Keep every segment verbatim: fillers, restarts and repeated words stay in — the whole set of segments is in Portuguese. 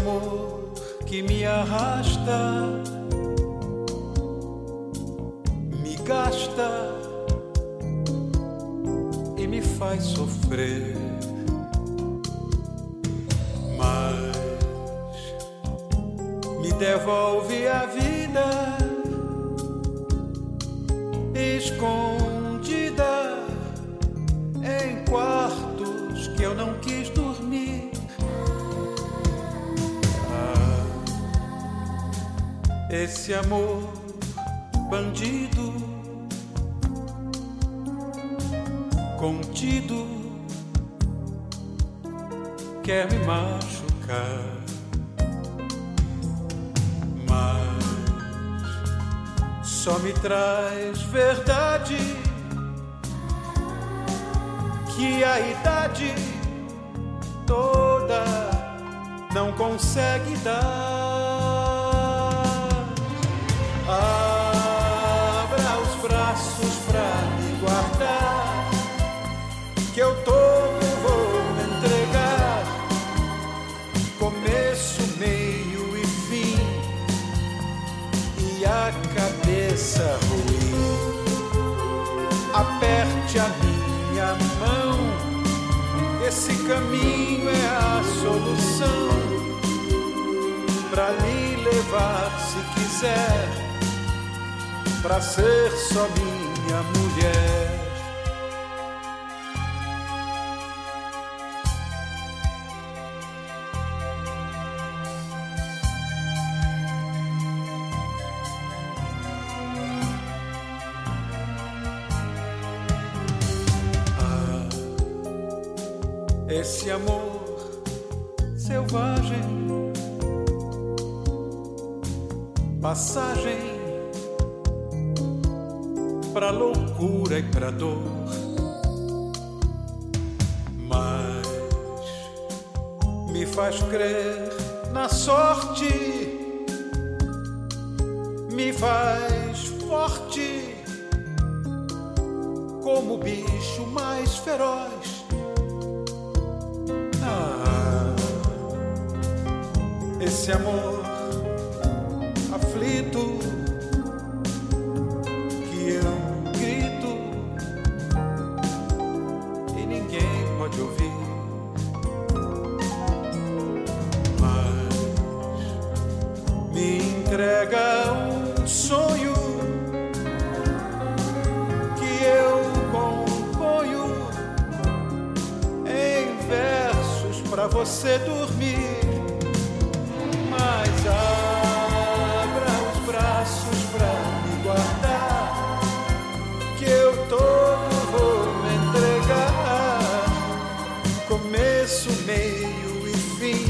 amor que me arrasta, me gasta e me faz sofrer. Mas me devolve a vida escondida em quartos que eu não quis dormir. Ah, esse amor bandido, contido, quer me machucar. Mas só me traz verdade que a idade toda não consegue dar. Abra os braços pra me guardar, que eu todo vou me entregar. Começo, meio e fim, e a cabeça ruim. Aperte a minha mão, esse caminho é a solução pra lhe levar, se quiser, pra ser só minha mulher. Esse amor selvagem, passagem pra loucura e pra dor. Mas me faz crer na sorte, me faz forte como o bicho mais feroz. Ah, esse amor aflito que eu grito e ninguém pode ouvir. Mas me entrega um sonho que eu componho em versos pra você dormir. Mas abra os braços pra me guardar, que eu todo vou me entregar. Começo, meio e fim,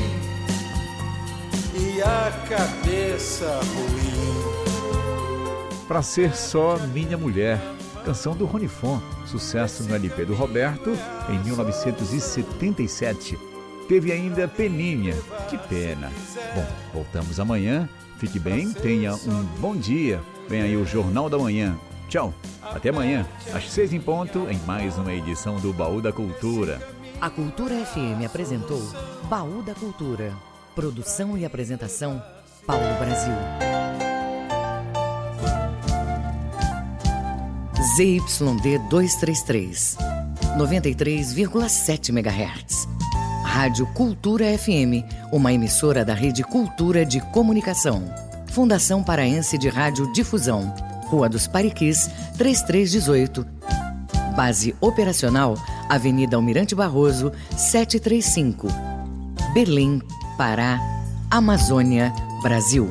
e a cabeça ruim. Pra Ser Só Minha Mulher, canção do Rony Fon, sucesso no L P do Roberto em mil novecentos e setenta e sete. Teve ainda Peninha, que pena. Bom, voltamos amanhã. Fique bem, tenha um bom dia. Vem aí o Jornal da Manhã. Tchau, até amanhã, às seis em ponto, em mais uma edição do Baú da Cultura. A Cultura F M apresentou Baú da Cultura. Produção e apresentação, Paulo Brasil. Z Y D duzentos e trinta e três, noventa e três vírgula sete megahertz. Rádio Cultura F M, uma emissora da Rede Cultura de Comunicação. Fundação Paraense de Rádio Difusão. Rua dos Pariquis, trinta e três dezoito. Base operacional, Avenida Almirante Barroso, setecentos e trinta e cinco. Belém, Pará, Amazônia, Brasil.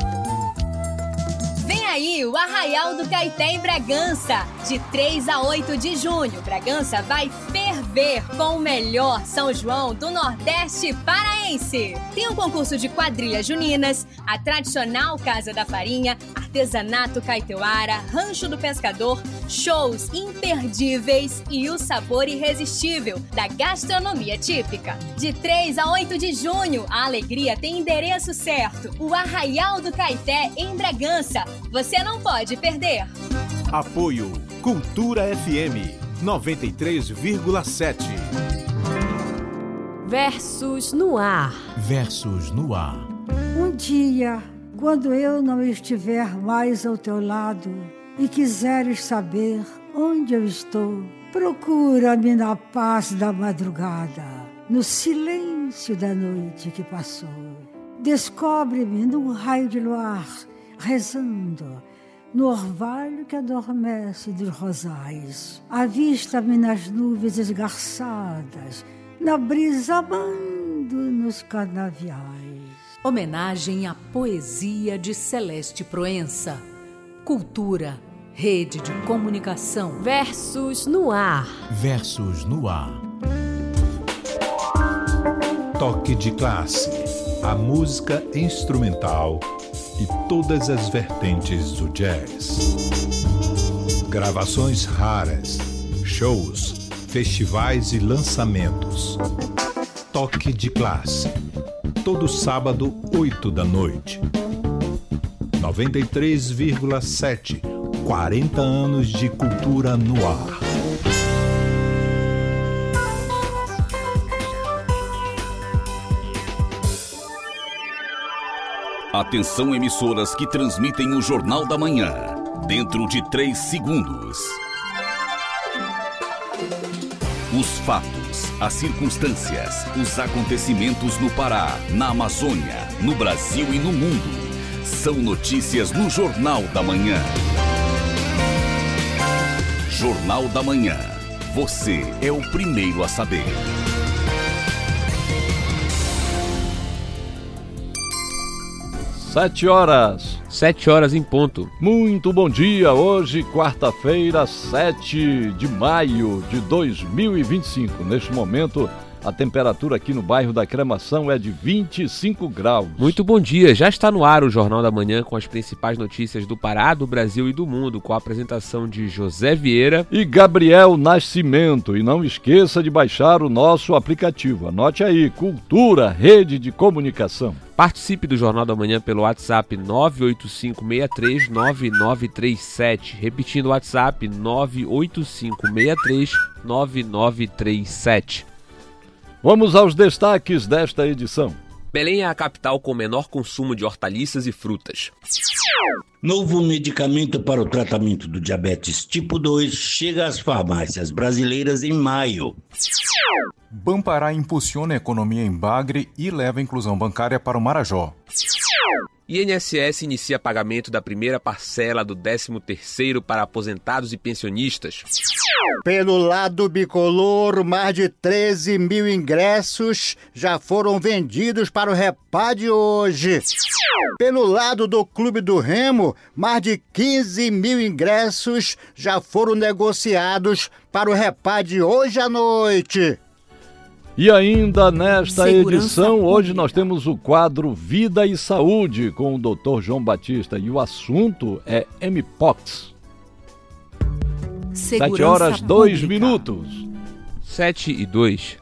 O Arraial do Caeté em Bragança. De três a oito de junho, Bragança vai ferver com o melhor São João do Nordeste paraense. Tem um concurso de quadrilhas juninas, a tradicional Casa da Farinha, artesanato caeteuara, rancho do pescador, shows imperdíveis e o sabor irresistível da gastronomia típica. De três a oito de junho, a alegria tem endereço certo. O Arraial do Caeté em Bragança. Você não pode perder. Apoio Cultura F M noventa e três vírgula sete. Versos no ar. Versos no ar. Um dia, quando eu não estiver mais ao teu lado e quiseres saber onde eu estou, procura-me na paz da madrugada, no silêncio da noite que passou. Descobre-me num raio de luar, rezando, no orvalho que adormece dos rosais. Avista-me nas nuvens esgarçadas, na brisa amando nos canaviais. Homenagem à poesia de Celeste Proença. Cultura, rede de comunicação. Versos no ar. Versos no ar. Toque de classe. A música instrumental e todas as vertentes do jazz. Gravações raras, shows, festivais e lançamentos. Toque de classe. Todo sábado, oito da noite. noventa e três vírgula sete. quarenta anos de cultura no ar. Atenção, emissoras que transmitem o Jornal da Manhã. Dentro de três segundos. Os fatos, as circunstâncias, os acontecimentos no Pará, na Amazônia, no Brasil e no mundo. São notícias no Jornal da Manhã. Jornal da Manhã. Você é o primeiro a saber. Sete horas. Sete horas em ponto. Muito bom dia. Hoje, quarta-feira, sete de maio de dois mil e vinte e cinco. Neste momento, a temperatura aqui no bairro da Cremação é de vinte e cinco graus. Muito bom dia. Já está no ar o Jornal da Manhã com as principais notícias do Pará, do Brasil e do mundo, com a apresentação de José Vieira e Gabriel Nascimento. E não esqueça de baixar o nosso aplicativo. Anote aí, Cultura, Rede de Comunicação. Participe do Jornal da Manhã pelo WhatsApp nove oito cinco seis três nove nove três sete. Repetindo o WhatsApp nove oito cinco seis três nove nove três sete. Vamos aos destaques desta edição. Belém é a capital com menor consumo de hortaliças e frutas. Novo medicamento para o tratamento do diabetes tipo dois chega às farmácias brasileiras em maio. Bampará impulsiona a economia em Bagre e leva a inclusão bancária para o Marajó. I N S S inicia pagamento da primeira parcela do décimo terceiro para aposentados e pensionistas. Pelo lado bicolor, mais de treze mil ingressos já foram vendidos para o Repá de hoje. Pelo lado do Clube do Remo, mais de quinze mil ingressos já foram negociados para o Repá de hoje à noite. E ainda nesta Segurança edição, pública. hoje nós temos o quadro Vida e Saúde com o doutor João Batista e o assunto é M-Pox. Segurança Sete horas, dois pública. minutos. Sete e dois.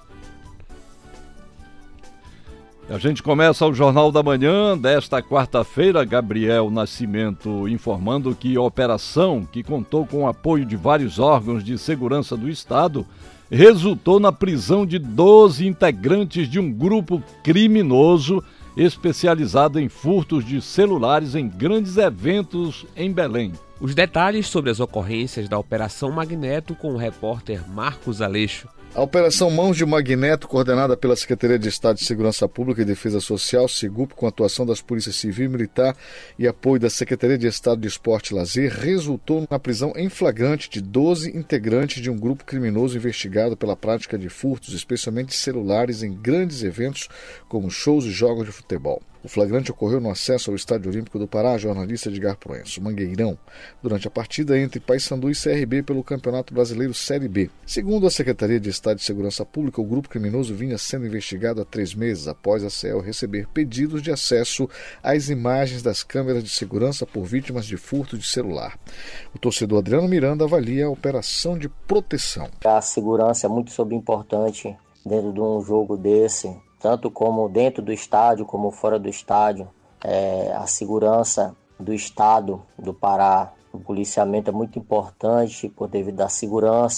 A gente começa o Jornal da Manhã desta quarta-feira. Gabriel Nascimento informando que a operação, que contou com o apoio de vários órgãos de segurança do Estado, resultou na prisão de doze integrantes de um grupo criminoso especializado em furtos de celulares em grandes eventos em Belém. Os detalhes sobre as ocorrências da Operação Magneto com o repórter Marcos Aleixo. A Operação Mãos de Magneto, coordenada pela Secretaria de Estado de Segurança Pública e Defesa Social, SEGUP, com atuação das Polícias Civil e Militar e apoio da Secretaria de Estado de Esporte e Lazer, resultou na prisão em flagrante de doze integrantes de um grupo criminoso investigado pela prática de furtos, especialmente de celulares, em grandes eventos como shows e jogos de futebol. O flagrante ocorreu no acesso ao Estádio Olímpico do Pará, jornalista Edgar Proença, Mangueirão, durante a partida entre Paysandu e C R B pelo Campeonato Brasileiro Série B. Segundo a Secretaria de Estado de Segurança Pública, o grupo criminoso vinha sendo investigado há três meses após a C E L receber pedidos de acesso às imagens das câmeras de segurança por vítimas de furto de celular. O torcedor Adriano Miranda avalia a operação de proteção. A segurança é muito importante dentro de um jogo desse, tanto como dentro do estádio, como fora do estádio. É, a segurança do estado do Pará, o policiamento é muito importante por devido à segurança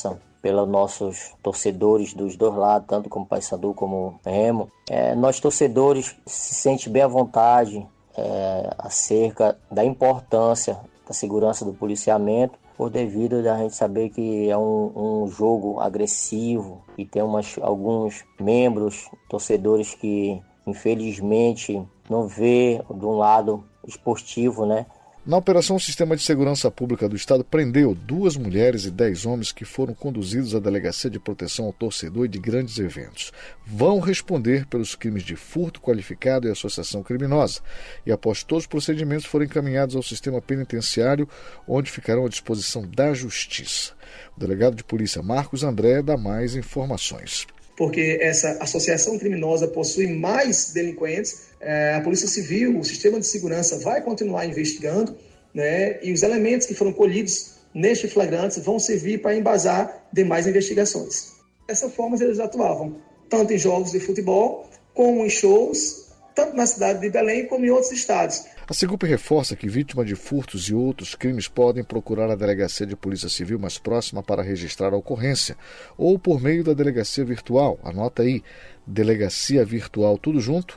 pelos nossos torcedores dos dois lados, tanto como Paysandu como Remo. É, nós torcedores se sentem bem à vontade é, acerca da importância da segurança do policiamento, por devido a gente saber que é um, um jogo agressivo e tem umas, alguns membros, torcedores que infelizmente não vê de um lado esportivo, né? Na operação, o Sistema de Segurança Pública do Estado prendeu duas mulheres e dez homens que foram conduzidos à Delegacia de Proteção ao Torcedor e de Grandes Eventos. Vão responder pelos crimes de furto qualificado e associação criminosa. E após todos os procedimentos forem encaminhados ao sistema penitenciário, onde ficarão à disposição da Justiça. O delegado de polícia Marcos André dá mais informações. Porque essa associação criminosa possui mais delinquentes, é, a Polícia Civil, o sistema de segurança vai continuar investigando, né, e os elementos que foram colhidos neste flagrante vão servir para embasar demais investigações. Dessa forma, eles atuavam tanto em jogos de futebol, como em shows, tanto na cidade de Belém como em outros estados. A Segup reforça que vítimas de furtos e outros crimes podem procurar a Delegacia de Polícia Civil mais próxima para registrar a ocorrência, ou por meio da Delegacia Virtual. Anota aí, Delegacia Virtual, tudo junto,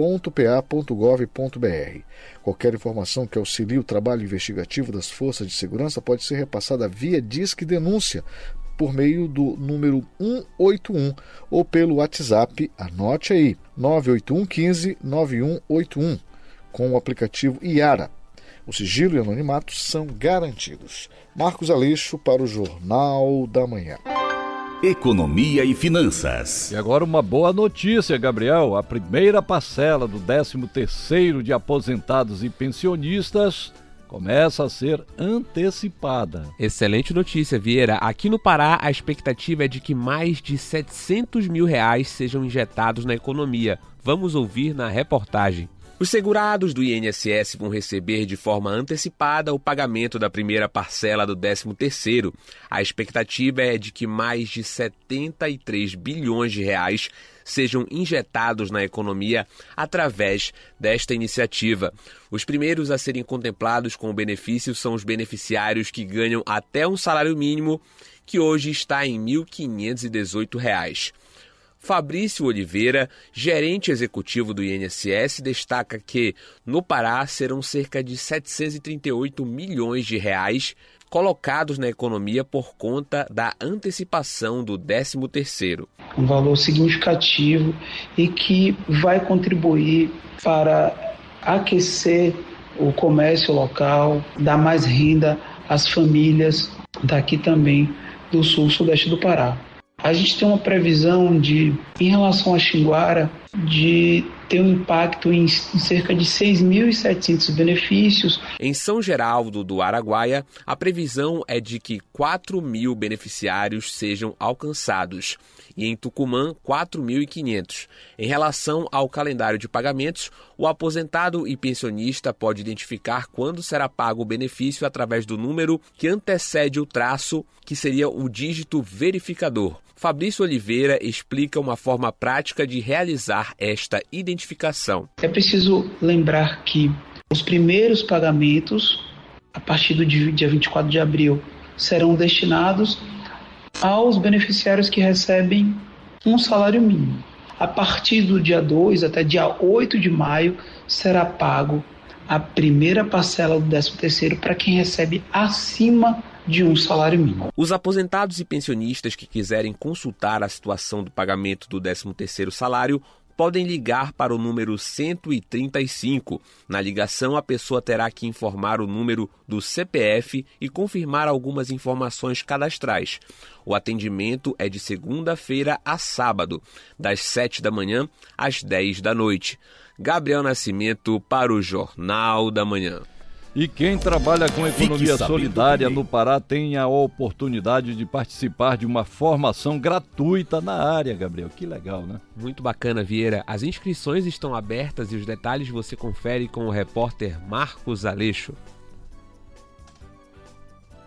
.pa.gov.br. Qualquer informação que auxilie o trabalho investigativo das forças de segurança pode ser repassada via Disque Denúncia, por meio do número um oito um ou pelo WhatsApp, anote aí, nove oito um um cinco nove um oito um, com o aplicativo Iara. O sigilo e anonimato são garantidos. Marcos Aleixo para o Jornal da Manhã. Economia e finanças. E agora uma boa notícia, Gabriel. A primeira parcela do décimo terceiro de aposentados e pensionistas começa a ser antecipada. Excelente notícia, Vieira. Aqui no Pará, a expectativa é de que mais de setecentos mil reais sejam injetados na economia. Vamos ouvir na reportagem. Os segurados do I N S S vão receber de forma antecipada o pagamento da primeira parcela do décimo terceiro. A expectativa é de que mais de setenta e três bilhões de reais sejam injetados na economia através desta iniciativa. Os primeiros a serem contemplados com o benefício são os beneficiários que ganham até um salário mínimo, que hoje está em mil quinhentos e dezoito reais. Fabrício Oliveira, gerente executivo do I N S S, destaca que no Pará serão cerca de setecentos e trinta e oito milhões de reais colocados na economia por conta da antecipação do décimo terceiro. Um valor significativo e que vai contribuir para aquecer o comércio local, dar mais renda às famílias daqui também do sul-sudeste do Pará. A gente tem uma previsão de, em relação à Xinguara, de ter um impacto em, em cerca de seis mil e setecentos benefícios. Em São Geraldo do Araguaia, a previsão é de que quatro mil beneficiários sejam alcançados e em Tucumã, quatro mil e quinhentos. Em relação ao calendário de pagamentos, o aposentado e pensionista pode identificar quando será pago o benefício através do número que antecede o traço, que seria o dígito verificador. Fabrício Oliveira explica uma forma prática de realizar esta identificação. É preciso lembrar que os primeiros pagamentos, a partir do dia vinte e quatro de abril, serão destinados aos beneficiários que recebem um salário mínimo. A partir do dia dois até dia oito de maio, será pago a primeira parcela do décimo terceiro para quem recebe acima de um salário mínimo. Os aposentados e pensionistas que quiserem consultar a situação do pagamento do décimo terceiro salário podem ligar para o número cento e trinta e cinco. Na ligação, a pessoa terá que informar o número do C P F e confirmar algumas informações cadastrais. O atendimento é de segunda-feira a sábado, das sete da manhã às dez da noite. Gabriel Nascimento para o Jornal da Manhã. E quem trabalha com economia solidária no Pará tem a oportunidade de participar de uma formação gratuita na área, Gabriel. Que legal, né? Muito bacana, Vieira. As inscrições estão abertas e os detalhes você confere com o repórter Marcos Aleixo.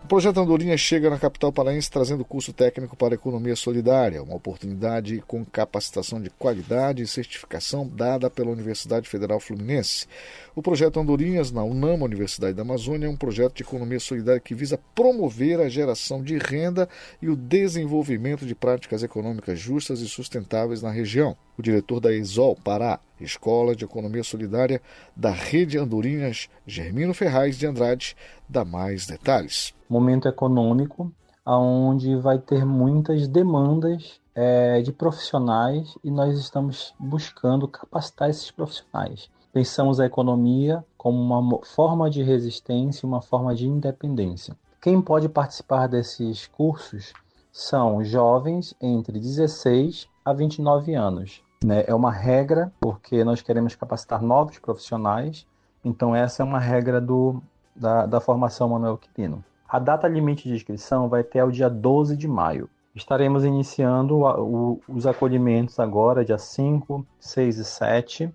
O projeto Andorinhas chega na capital paraense trazendo curso técnico para a economia solidária, uma oportunidade com capacitação de qualidade e certificação dada pela Universidade Federal Fluminense. O projeto Andorinhas, na UNAMA, Universidade da Amazônia, é um projeto de economia solidária que visa promover a geração de renda e o desenvolvimento de práticas econômicas justas e sustentáveis na região. O diretor da ESOL Pará, Escola de Economia Solidária da Rede Andorinhas, Germino Ferraz de Andrade, dá mais detalhes. Momento econômico, onde vai ter muitas demandas é, de profissionais e nós estamos buscando capacitar esses profissionais. Pensamos a economia como uma forma de resistência, uma forma de independência. Quem pode participar desses cursos são jovens entre dezesseis a vinte e nove anos. Né? É uma regra, porque nós queremos capacitar novos profissionais, então essa é uma regra do, da, da formação Manuel Quirino. A data limite de inscrição vai até o dia doze de maio. Estaremos iniciando o, o, os acolhimentos agora, dia cinco, seis e sete.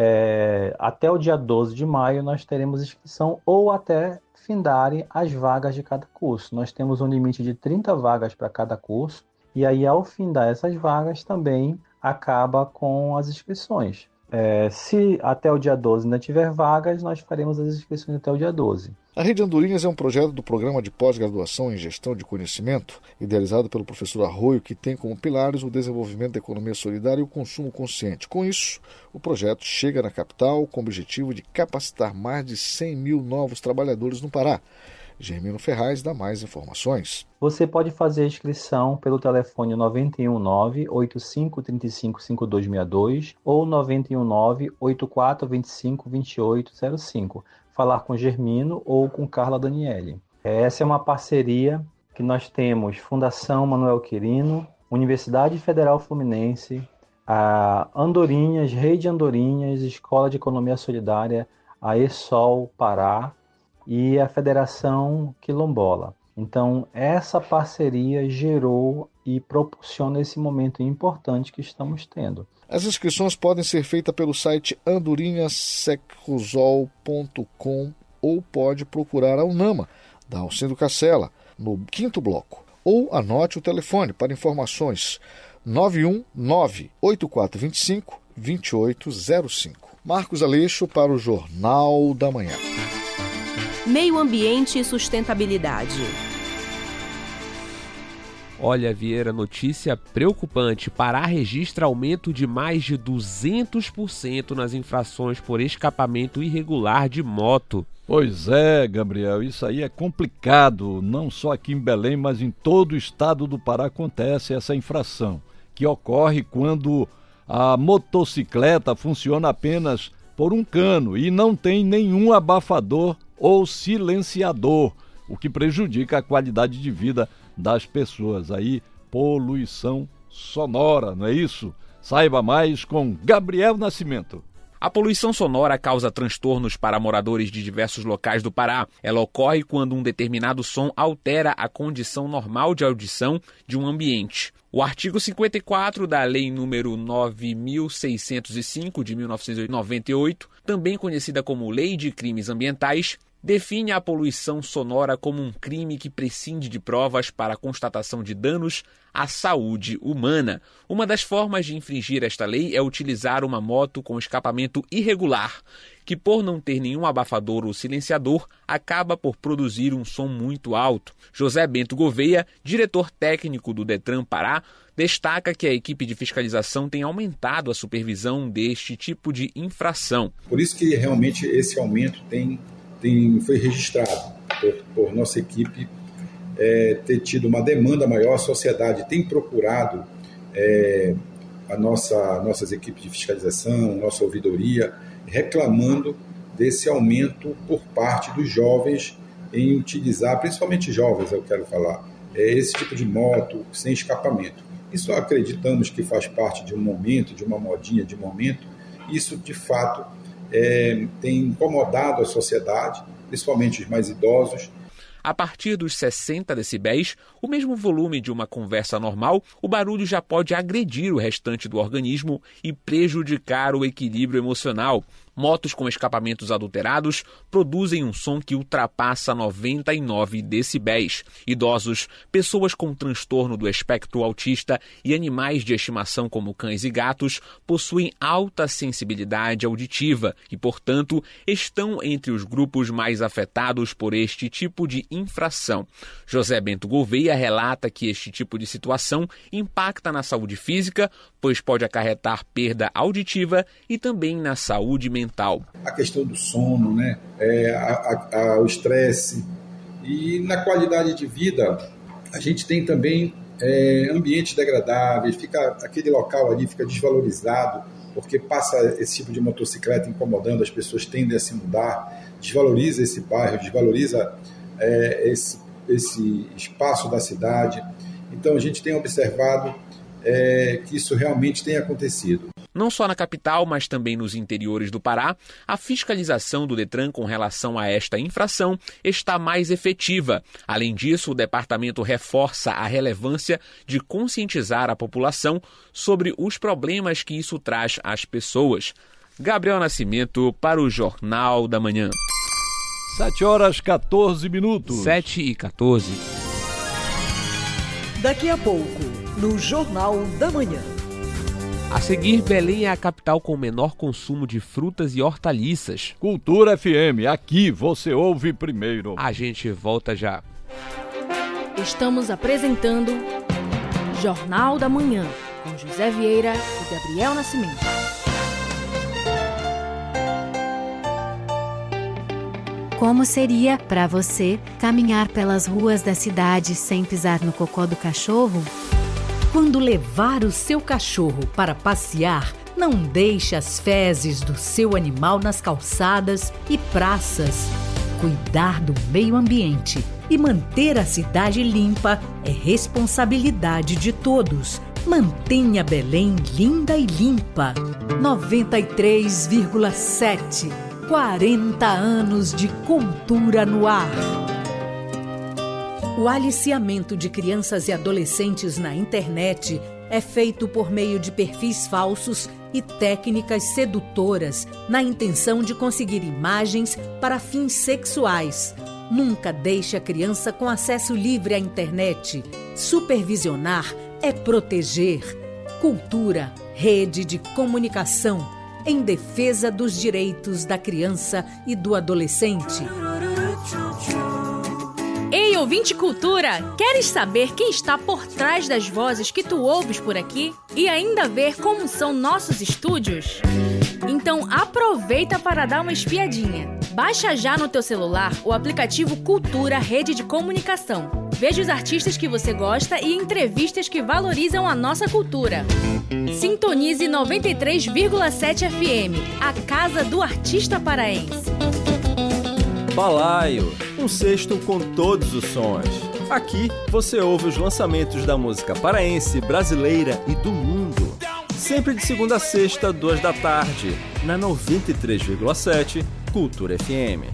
É, até o dia doze de maio nós teremos inscrição ou até findarem as vagas de cada curso. Nós temos um limite de trinta vagas para cada curso e aí ao findar essas vagas também acaba com as inscrições. É, se até o dia doze ainda tiver vagas, nós faremos as inscrições até o dia doze. A Rede Andorinhas é um projeto do Programa de Pós-Graduação em Gestão de Conhecimento, idealizado pelo professor Arroio, que tem como pilares o desenvolvimento da economia solidária e o consumo consciente. Com isso, o projeto chega na capital com o objetivo de capacitar mais de cem mil novos trabalhadores no Pará. Germino Ferraz dá mais informações. Você pode fazer a inscrição pelo telefone nove um nove, oito cinco três cinco, cinco dois seis dois ou nove um nove, oito quatro dois cinco, dois oito zero cinco. Falar com Germino ou com Carla Daniele. Essa é uma parceria que nós temos Fundação Manuel Quirino, Universidade Federal Fluminense, a Andorinhas, Rede Andorinhas, Escola de Economia Solidária, a ESOL Pará, e a Federação Quilombola. Então, essa parceria gerou e proporciona esse momento importante que estamos tendo. As inscrições podem ser feitas pelo site andorinhas secrosol ponto com ou pode procurar a UNAMA, da Alcindo Cacela, no quinto bloco. Ou anote o telefone para informações nove um nove, oito quatro dois cinco, dois oito zero cinco. Marcos Aleixo para o Jornal da Manhã. Meio Ambiente e Sustentabilidade. Olha, Vieira, notícia preocupante. Pará registra aumento de mais de duzentos por cento nas infrações por escapamento irregular de moto. Pois é, Gabriel, isso aí é complicado. Não só aqui em Belém, mas em todo o estado do Pará acontece essa infração, que ocorre quando a motocicleta funciona apenas por um cano e não tem nenhum abafador ou silenciador, o que prejudica a qualidade de vida das pessoas. Aí, poluição sonora, não é isso? Saiba mais com Gabriel Nascimento. A poluição sonora causa transtornos para moradores de diversos locais do Pará. Ela ocorre quando um determinado som altera a condição normal de audição de um ambiente. O artigo cinquenta e quatro da Lei número nove mil seiscentos e cinco, de mil novecentos e noventa e oito, também conhecida como Lei de Crimes Ambientais, define a poluição sonora como um crime que prescinde de provas para a constatação de danos à saúde humana. Uma das formas de infringir esta lei é utilizar uma moto com escapamento irregular, que por não ter nenhum abafador ou silenciador, acaba por produzir um som muito alto. José Bento Gouveia, diretor técnico do Detran Pará, destaca que a equipe de fiscalização tem aumentado a supervisão deste tipo de infração. Por isso que realmente esse aumento tem Tem, foi registrado por, por nossa equipe é, ter tido uma demanda maior, a sociedade tem procurado é, a nossa, nossas equipes de fiscalização, nossa ouvidoria, reclamando desse aumento por parte dos jovens em utilizar, principalmente jovens, eu quero falar, é, esse tipo de moto sem escapamento. Isso acreditamos que faz parte de um momento, de uma modinha de momento, isso de fato É, tem incomodado a sociedade, principalmente os mais idosos. A partir dos sessenta decibéis, o mesmo volume de uma conversa normal, o barulho já pode agredir o restante do organismo e prejudicar o equilíbrio emocional. Motos com escapamentos adulterados produzem um som que ultrapassa noventa e nove decibéis. Idosos, pessoas com transtorno do espectro autista e animais de estimação como cães e gatos possuem alta sensibilidade auditiva e, portanto, estão entre os grupos mais afetados por este tipo de infração. José Bento Gouveia relata que este tipo de situação impacta na saúde física, pois pode acarretar perda auditiva e também na saúde mental. A questão do sono, né? É, a, a, o estresse e na qualidade de vida a gente tem também é, ambientes degradáveis, fica, aquele local ali fica desvalorizado porque passa esse tipo de motocicleta incomodando, as pessoas tendem a se mudar, desvaloriza esse bairro, desvaloriza é, esse, esse espaço da cidade. Então a gente tem observado é, que isso realmente tem acontecido. Não só na capital, mas também nos interiores do Pará, a fiscalização do Detran com relação a esta infração está mais efetiva. Além disso, o departamento reforça a relevância de conscientizar a população sobre os problemas que isso traz às pessoas. Gabriel Nascimento para o Jornal da Manhã. sete horas e quatorze minutos. sete e quatorze. Daqui a pouco, no Jornal da Manhã. A seguir, Belém é a capital com menor consumo de frutas e hortaliças. Cultura F M, aqui você ouve primeiro. A gente volta já. Estamos apresentando Jornal da Manhã, com José Vieira e Gabriel Nascimento. Como seria para você caminhar pelas ruas da cidade sem pisar no cocô do cachorro? Quando levar o seu cachorro para passear, não deixe as fezes do seu animal nas calçadas e praças. Cuidar do meio ambiente e manter a cidade limpa é responsabilidade de todos. Mantenha Belém linda e limpa. noventa e três vírgula sete. quarenta anos de cultura no ar. O aliciamento de crianças e adolescentes na internet é feito por meio de perfis falsos e técnicas sedutoras, na intenção de conseguir imagens para fins sexuais. Nunca deixe a criança com acesso livre à internet. Supervisionar é proteger. Cultura, rede de comunicação, em defesa dos direitos da criança e do adolescente. Ei, ouvinte cultura, queres saber quem está por trás das vozes que tu ouves por aqui? E ainda ver como são nossos estúdios? Então aproveita para dar uma espiadinha. Baixa já no teu celular o aplicativo Cultura Rede de Comunicação. Veja os artistas que você gosta e entrevistas que valorizam a nossa cultura. Sintonize noventa e três vírgula sete F M, a casa do artista paraense. Balaio, um cesto com todos os sons. Aqui você ouve os lançamentos da música paraense, brasileira e do mundo. Sempre de segunda a sexta, duas da tarde, na noventa e três vírgula sete Cultura F M.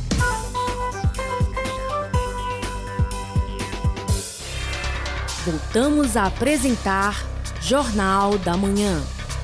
Voltamos a apresentar Jornal da Manhã.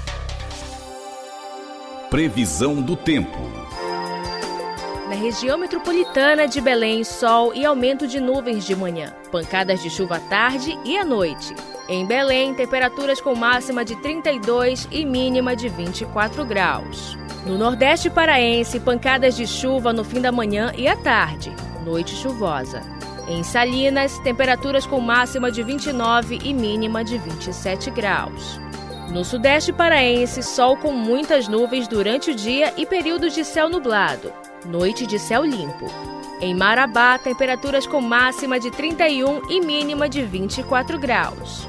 Previsão do tempo. Na região metropolitana de Belém, sol e aumento de nuvens de manhã. Pancadas de chuva à tarde e à noite. Em Belém, temperaturas com máxima de trinta e dois e mínima de vinte e quatro graus. No Nordeste paraense, pancadas de chuva no fim da manhã e à tarde. Noite chuvosa. Em Salinas, temperaturas com máxima de vinte e nove e mínima de vinte e sete graus. No Sudeste paraense, sol com muitas nuvens durante o dia e períodos de céu nublado. Noite de céu limpo. Em Marabá, temperaturas com máxima de trinta e um e mínima de vinte e quatro graus.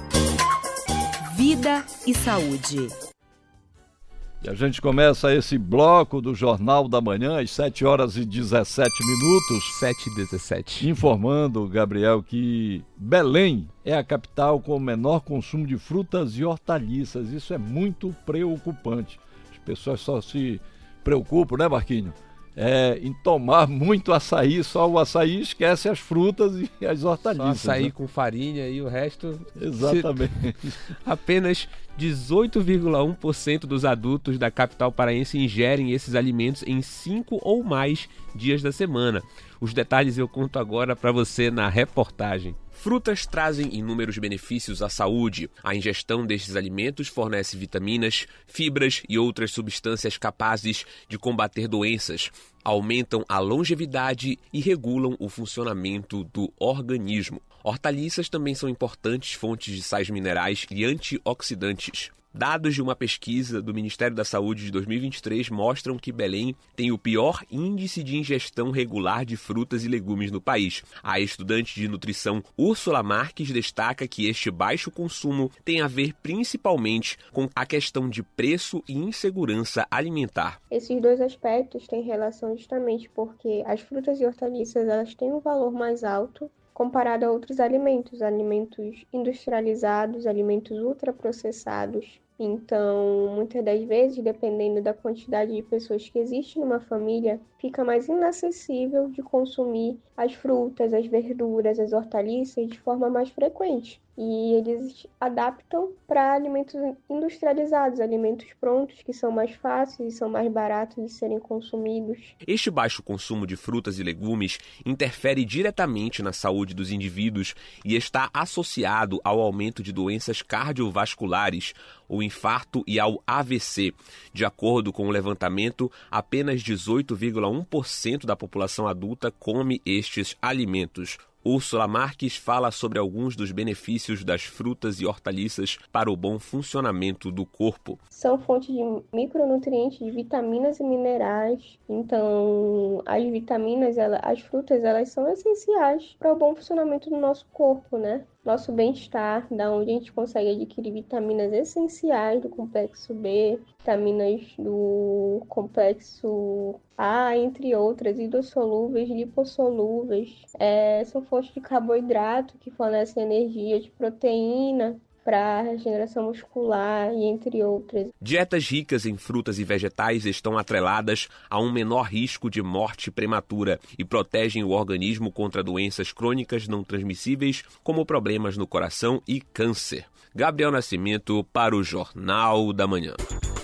Vida e saúde. E a gente começa esse bloco do Jornal da Manhã às sete horas e dezessete minutos. sete e dezessete. Informando, Gabriel, que Belém é a capital com o menor consumo de frutas e hortaliças. Isso é muito preocupante. As pessoas só se preocupam, né, Marquinhos? é, em tomar muito açaí, só o açaí esquece as frutas e as hortaliças. Só açaí, né? Com farinha e o resto... Exatamente. Apenas dezoito vírgula um por cento dos adultos da capital paraense ingerem esses alimentos em cinco ou mais dias da semana. Os detalhes eu conto agora para você na reportagem. Frutas trazem inúmeros benefícios à saúde. A ingestão destes alimentos fornece vitaminas, fibras e outras substâncias capazes de combater doenças, aumentam a longevidade e regulam o funcionamento do organismo. Hortaliças também são importantes fontes de sais minerais e antioxidantes. Dados de uma pesquisa do Ministério da Saúde de dois mil e vinte e três mostram que Belém tem o pior índice de ingestão regular de frutas e legumes no país. A estudante de nutrição Úrsula Marques destaca que este baixo consumo tem a ver principalmente com a questão de preço e insegurança alimentar. Esses dois aspectos têm relação justamente porque as frutas e hortaliças elas têm um valor mais alto comparado a outros alimentos, alimentos industrializados, alimentos ultraprocessados. Então, muitas das vezes, dependendo da quantidade de pessoas que existe numa família, fica mais inacessível de consumir as frutas, as verduras, as hortaliças de forma mais frequente. E eles adaptam para alimentos industrializados, alimentos prontos, que são mais fáceis e são mais baratos de serem consumidos. Este baixo consumo de frutas e legumes interfere diretamente na saúde dos indivíduos e está associado ao aumento de doenças cardiovasculares, o infarto e ao A V C. De acordo com o levantamento, apenas dezoito vírgula um por cento da população adulta come estes alimentos. Úrsula Marques fala sobre alguns dos benefícios das frutas e hortaliças para o bom funcionamento do corpo. São fontes de micronutrientes, de vitaminas e minerais. Então, as vitaminas, elas, as frutas, elas são essenciais para o bom funcionamento do nosso corpo, né? Nosso bem-estar, da onde a gente consegue adquirir vitaminas essenciais do complexo B, vitaminas do complexo A, entre outras, hidrossolúveis, lipossolúveis. É, são fontes de carboidrato que fornecem energia, de proteína para a regeneração muscular e entre outras. Dietas ricas em frutas e vegetais estão atreladas a um menor risco de morte prematura e protegem o organismo contra doenças crônicas não transmissíveis, como problemas no coração e câncer. Gabriel Nascimento para o Jornal da Manhã.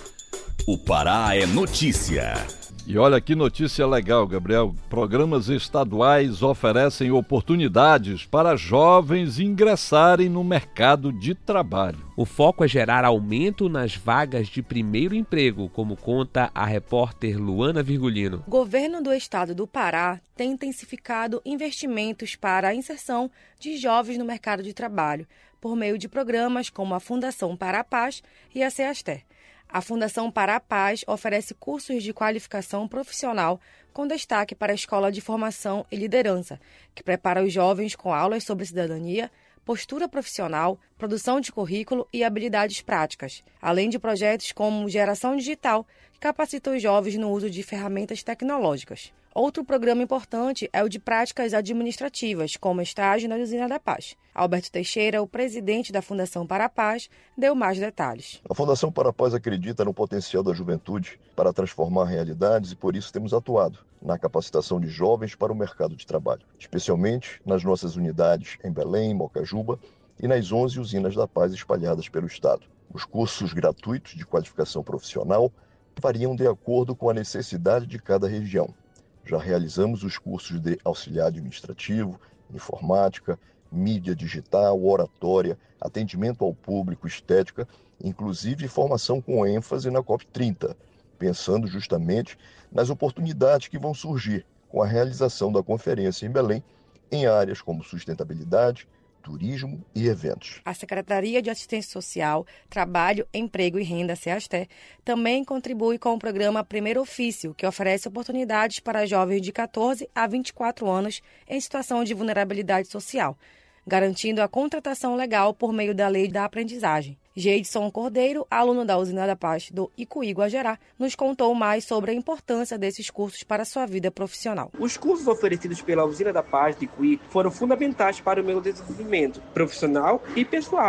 O Pará é notícia. E olha que notícia legal, Gabriel. Programas estaduais oferecem oportunidades para jovens ingressarem no mercado de trabalho. O foco é gerar aumento nas vagas de primeiro emprego, como conta a repórter Luana Virgulino. O governo do estado do Pará tem intensificado investimentos para a inserção de jovens no mercado de trabalho, por meio de programas como a Fundação Para a Paz e a SEASTER. A Fundação Para a Paz oferece cursos de qualificação profissional com destaque para a Escola de Formação e Liderança, que prepara os jovens com aulas sobre cidadania, postura profissional, produção de currículo e habilidades práticas, além de projetos como Geração Digital, que capacita os jovens no uso de ferramentas tecnológicas. Outro programa importante é o de práticas administrativas, como estágio na Usina da Paz. Alberto Teixeira, o presidente da Fundação Para a Paz, deu mais detalhes. A Fundação Para a Paz acredita no potencial da juventude para transformar realidades e por isso temos atuado na capacitação de jovens para o mercado de trabalho, especialmente nas nossas unidades em Belém, Mocajuba e nas onze usinas da Paz espalhadas pelo estado. Os cursos gratuitos de qualificação profissional variam de acordo com a necessidade de cada região. Já realizamos os cursos de auxiliar administrativo, informática, mídia digital, oratória, atendimento ao público, estética, inclusive formação com ênfase na COP trinta, pensando justamente nas oportunidades que vão surgir com a realização da conferência em Belém em áreas como sustentabilidade, turismo e eventos. A Secretaria de Assistência Social, Trabalho, Emprego e Renda, SEASTER, também contribui com o programa Primeiro Ofício, que oferece oportunidades para jovens de catorze a vinte e quatro anos em situação de vulnerabilidade social, garantindo a contratação legal por meio da Lei da Aprendizagem. Geidson Cordeiro, aluno da Usina da Paz do Icuí Guajará, nos contou mais sobre a importância desses cursos para a sua vida profissional. Os cursos oferecidos pela Usina da Paz do Icuí foram fundamentais para o meu desenvolvimento profissional e pessoal.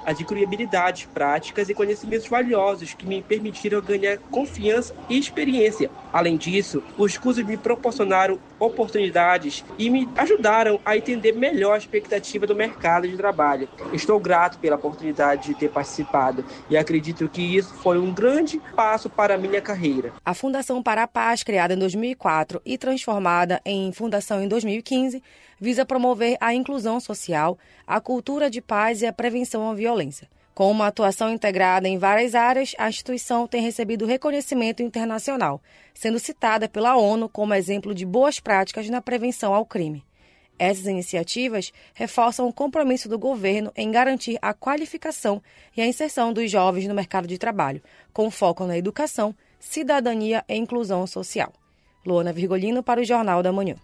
adquiri habilidades práticas e conhecimentos valiosos que me permitiram ganhar confiança e experiência. Além disso, os cursos me proporcionaram oportunidades e me ajudaram a entender melhor a expectativa do mercado de trabalho. Estou grato pela oportunidade de ter participado e acredito que isso foi um grande passo para a minha carreira. A Fundação Para a Paz, criada em dois mil e quatro e transformada em fundação em dois mil e quinze, visa promover a inclusão social, a cultura de paz e a prevenção à violência. Com uma atuação integrada em várias áreas, a instituição tem recebido reconhecimento internacional, sendo citada pela ONU como exemplo de boas práticas na prevenção ao crime. Essas iniciativas reforçam o compromisso do governo em garantir a qualificação e a inserção dos jovens no mercado de trabalho, com foco na educação, cidadania e inclusão social. Luana Virgolino para o Jornal da Manhã.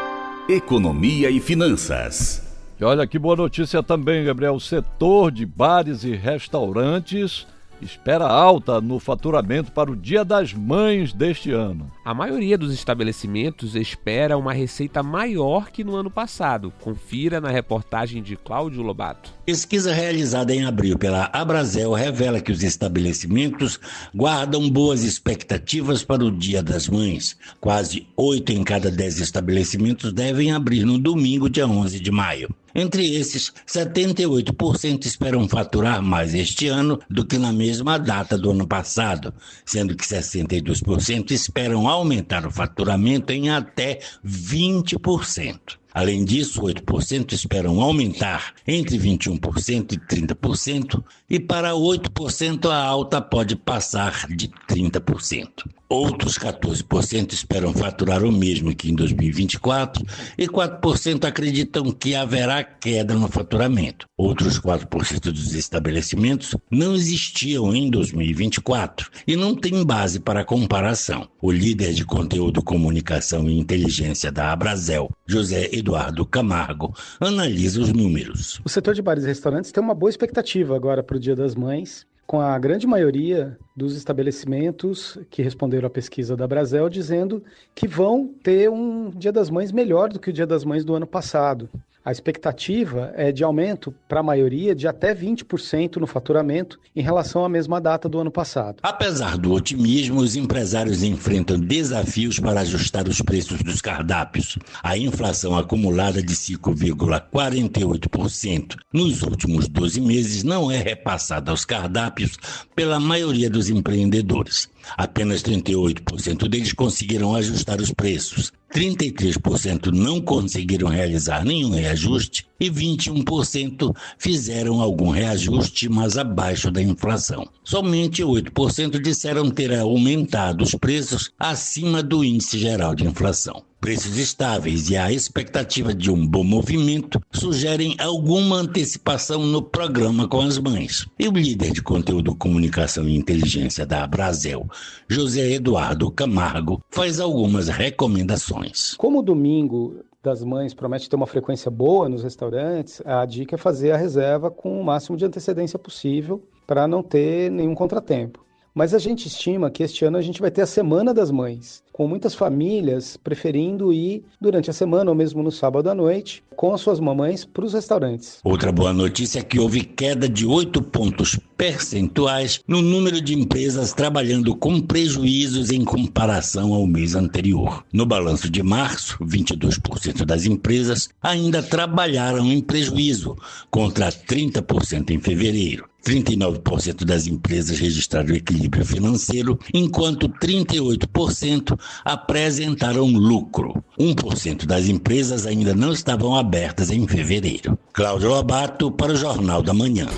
Economia e finanças. E olha que boa notícia também, Gabriel. O setor de bares e restaurantes espera alta no faturamento para o Dia das Mães deste ano. A maioria dos estabelecimentos espera uma receita maior que no ano passado. Confira na reportagem de Cláudio Lobato. Pesquisa realizada em abril pela Abrazel revela que os estabelecimentos guardam boas expectativas para o Dia das Mães. Quase oito em cada dez estabelecimentos devem abrir no domingo, dia onze de maio. Entre esses, setenta e oito por cento esperam faturar mais este ano do que na mesma data do ano passado, sendo que sessenta e dois por cento esperam aumentar o faturamento em até vinte por cento. Além disso, oito por cento esperam aumentar entre vinte e um por cento e trinta por cento, e para oito por cento a alta pode passar de trinta por cento. Outros catorze por cento esperam faturar o mesmo que em dois mil e vinte e quatro e quatro por cento acreditam que haverá queda no faturamento. Outros quatro por cento dos estabelecimentos não existiam em dois mil e vinte e quatro e não têm base para comparação. O líder de conteúdo, comunicação e inteligência da Abrazel, José Eduardo Camargo, analisa os números. O setor de bares e restaurantes tem uma boa expectativa agora para o Dia das Mães, com a grande maioria dos estabelecimentos que responderam à pesquisa da Abrazel dizendo que vão ter um Dia das Mães melhor do que o Dia das Mães do ano passado. A expectativa é de aumento para a maioria de até vinte por cento no faturamento em relação à mesma data do ano passado. Apesar do otimismo, os empresários enfrentam desafios para ajustar os preços dos cardápios. A inflação acumulada de cinco vírgula quarenta e oito por cento nos últimos doze meses não é repassada aos cardápios pela maioria dos empreendedores. Apenas trinta e oito por cento deles conseguiram ajustar os preços. trinta e três por cento não conseguiram realizar nenhum reajuste e vinte e um por cento fizeram algum reajuste, mas abaixo da inflação. Somente oito por cento disseram ter aumentado os preços acima do índice geral de inflação. Preços estáveis e a expectativa de um bom movimento sugerem alguma antecipação no programa com as mães. E o líder de conteúdo, comunicação e inteligência da Abrazel, José Eduardo Camargo, faz algumas recomendações. Como o domingo das mães promete ter uma frequência boa nos restaurantes, a dica é fazer a reserva com o máximo de antecedência possível para não ter nenhum contratempo. Mas a gente estima que este ano a gente vai ter a Semana das Mães, com muitas famílias preferindo ir durante a semana ou mesmo no sábado à noite com as suas mamães para os restaurantes. Outra boa notícia é que houve queda de oito pontos percentuais no número de empresas trabalhando com prejuízos em comparação ao mês anterior. No balanço de março, vinte e dois por cento das empresas ainda trabalharam em prejuízo, contra trinta por cento em fevereiro. trinta e nove por cento das empresas registraram equilíbrio financeiro, enquanto trinta e oito por cento apresentaram lucro. um por cento das empresas ainda não estavam abertas em fevereiro. Cláudio Lobato para o Jornal da Manhã.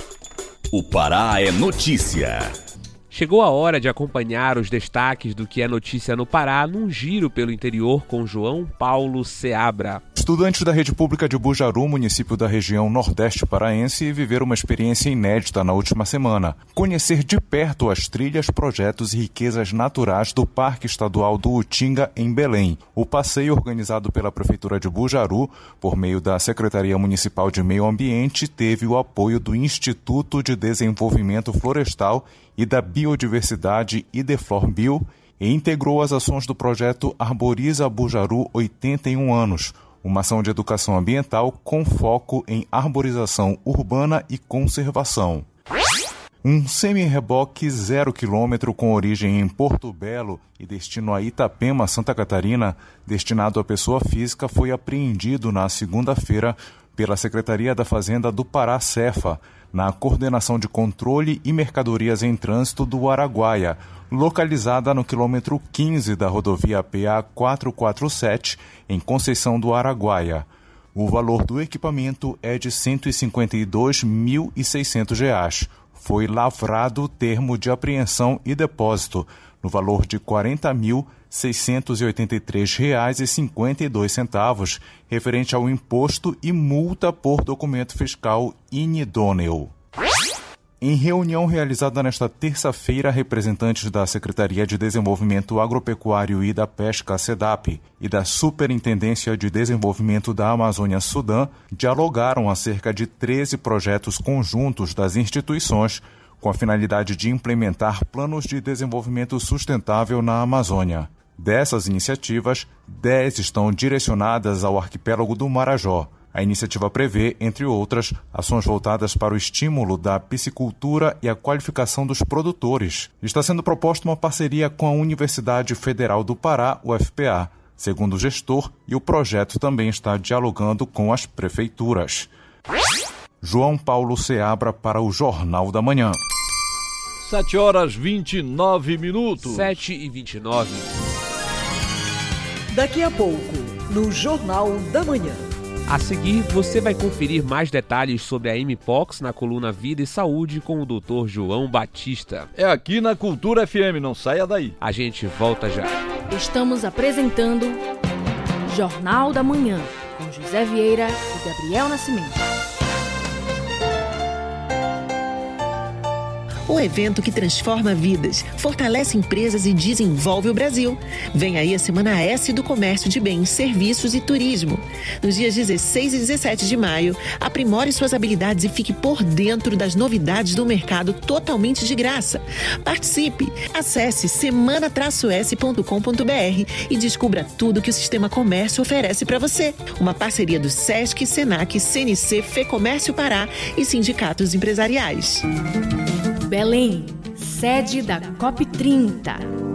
O Pará é notícia. Chegou a hora de acompanhar os destaques do que é notícia no Pará num giro pelo interior com João Paulo Seabra. Estudantes da rede pública de Bujaru, município da região nordeste paraense, viveram uma experiência inédita na última semana. Conhecer de perto as trilhas, projetos e riquezas naturais do Parque Estadual do Utinga, em Belém. O passeio, organizado pela Prefeitura de Bujaru, por meio da Secretaria Municipal de Meio Ambiente, teve o apoio do Instituto de Desenvolvimento Florestal e da Biodiversidade Ideflorbio e integrou as ações do projeto Arboriza Bujaru oitenta e um anos, uma ação de educação ambiental com foco em arborização urbana e conservação. Um semi-reboque zero quilômetro com origem em Porto Belo e destino a Itapema, Santa Catarina, destinado à pessoa física, foi apreendido na segunda-feira pela Secretaria da Fazenda do Pará, Cefa, na Coordenação de Controle e Mercadorias em Trânsito do Araguaia, localizada no quilômetro quinze da rodovia P A quatrocentos e quarenta e sete, em Conceição do Araguaia. O valor do equipamento é de cento e cinquenta e dois mil e seiscentos reais. Foi lavrado o termo de apreensão e depósito, no valor de quarenta mil seiscentos e oitenta e três reais e cinquenta e dois centavos, referente ao imposto e multa por documento fiscal inidôneo. Em reunião realizada nesta terça-feira, representantes da Secretaria de Desenvolvimento Agropecuário e da Pesca, SEDAP, e da Superintendência de Desenvolvimento da Amazônia, Sudã, dialogaram acerca de treze projetos conjuntos das instituições com a finalidade de implementar planos de desenvolvimento sustentável na Amazônia. Dessas iniciativas, dez estão direcionadas ao arquipélago do Marajó. A iniciativa prevê, entre outras, ações voltadas para o estímulo da piscicultura e a qualificação dos produtores. Está sendo proposta uma parceria com a Universidade Federal do Pará, U F P A, segundo o gestor, e o projeto também está dialogando com as prefeituras. João Paulo Seabra para o Jornal da Manhã. sete horas e vinte e nove minutos. sete e vinte e nove. Daqui a pouco, no Jornal da Manhã. A seguir, você vai conferir mais detalhes sobre a M-Pox na coluna Vida e Saúde com o doutor João Batista. É aqui na Cultura F M, não saia daí. A gente volta já. Estamos apresentando Jornal da Manhã, com José Vieira e Gabriel Nascimento. O evento que transforma vidas, fortalece empresas e desenvolve o Brasil. Vem aí a Semana S do Comércio de Bens, Serviços e Turismo. Nos dias dezesseis e dezessete de maio, aprimore suas habilidades e fique por dentro das novidades do mercado totalmente de graça. Participe! Acesse semana traço s ponto com ponto b r e descubra tudo que o Sistema Comércio oferece para você. Uma parceria do Sesc, Senac, C N C, Fecomércio Pará e sindicatos empresariais. Belém, sede da COP trinta.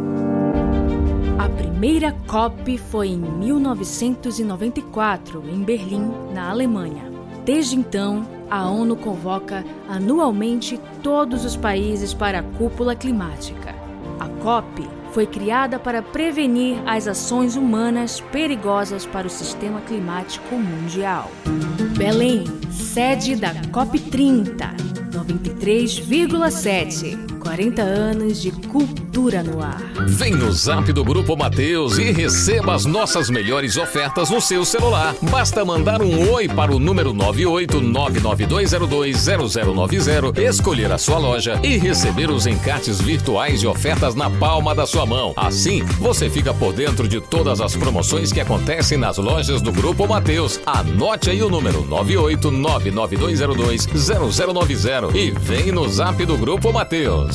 A primeira COP foi em mil novecentos e noventa e quatro, em Berlim, na Alemanha. Desde então, a ONU convoca anualmente todos os países para a cúpula climática. A COP foi criada para prevenir as ações humanas perigosas para o sistema climático mundial. Belém, sede da COP trinta. noventa e três vírgula sete. quarenta anos de cultura no ar. Vem no Zap do Grupo Mateus e receba as nossas melhores ofertas no seu celular. Basta mandar um oi para o número nove oito nove nove dois zero dois zero zero nove zero, escolher a sua loja e receber os encartes virtuais de ofertas na palma da sua mão. Assim, você fica por dentro de todas as promoções que acontecem nas lojas do Grupo Mateus. Anote aí o número nove oito nove nove dois zero dois zero zero nove zero e vem no Zap do Grupo Mateus.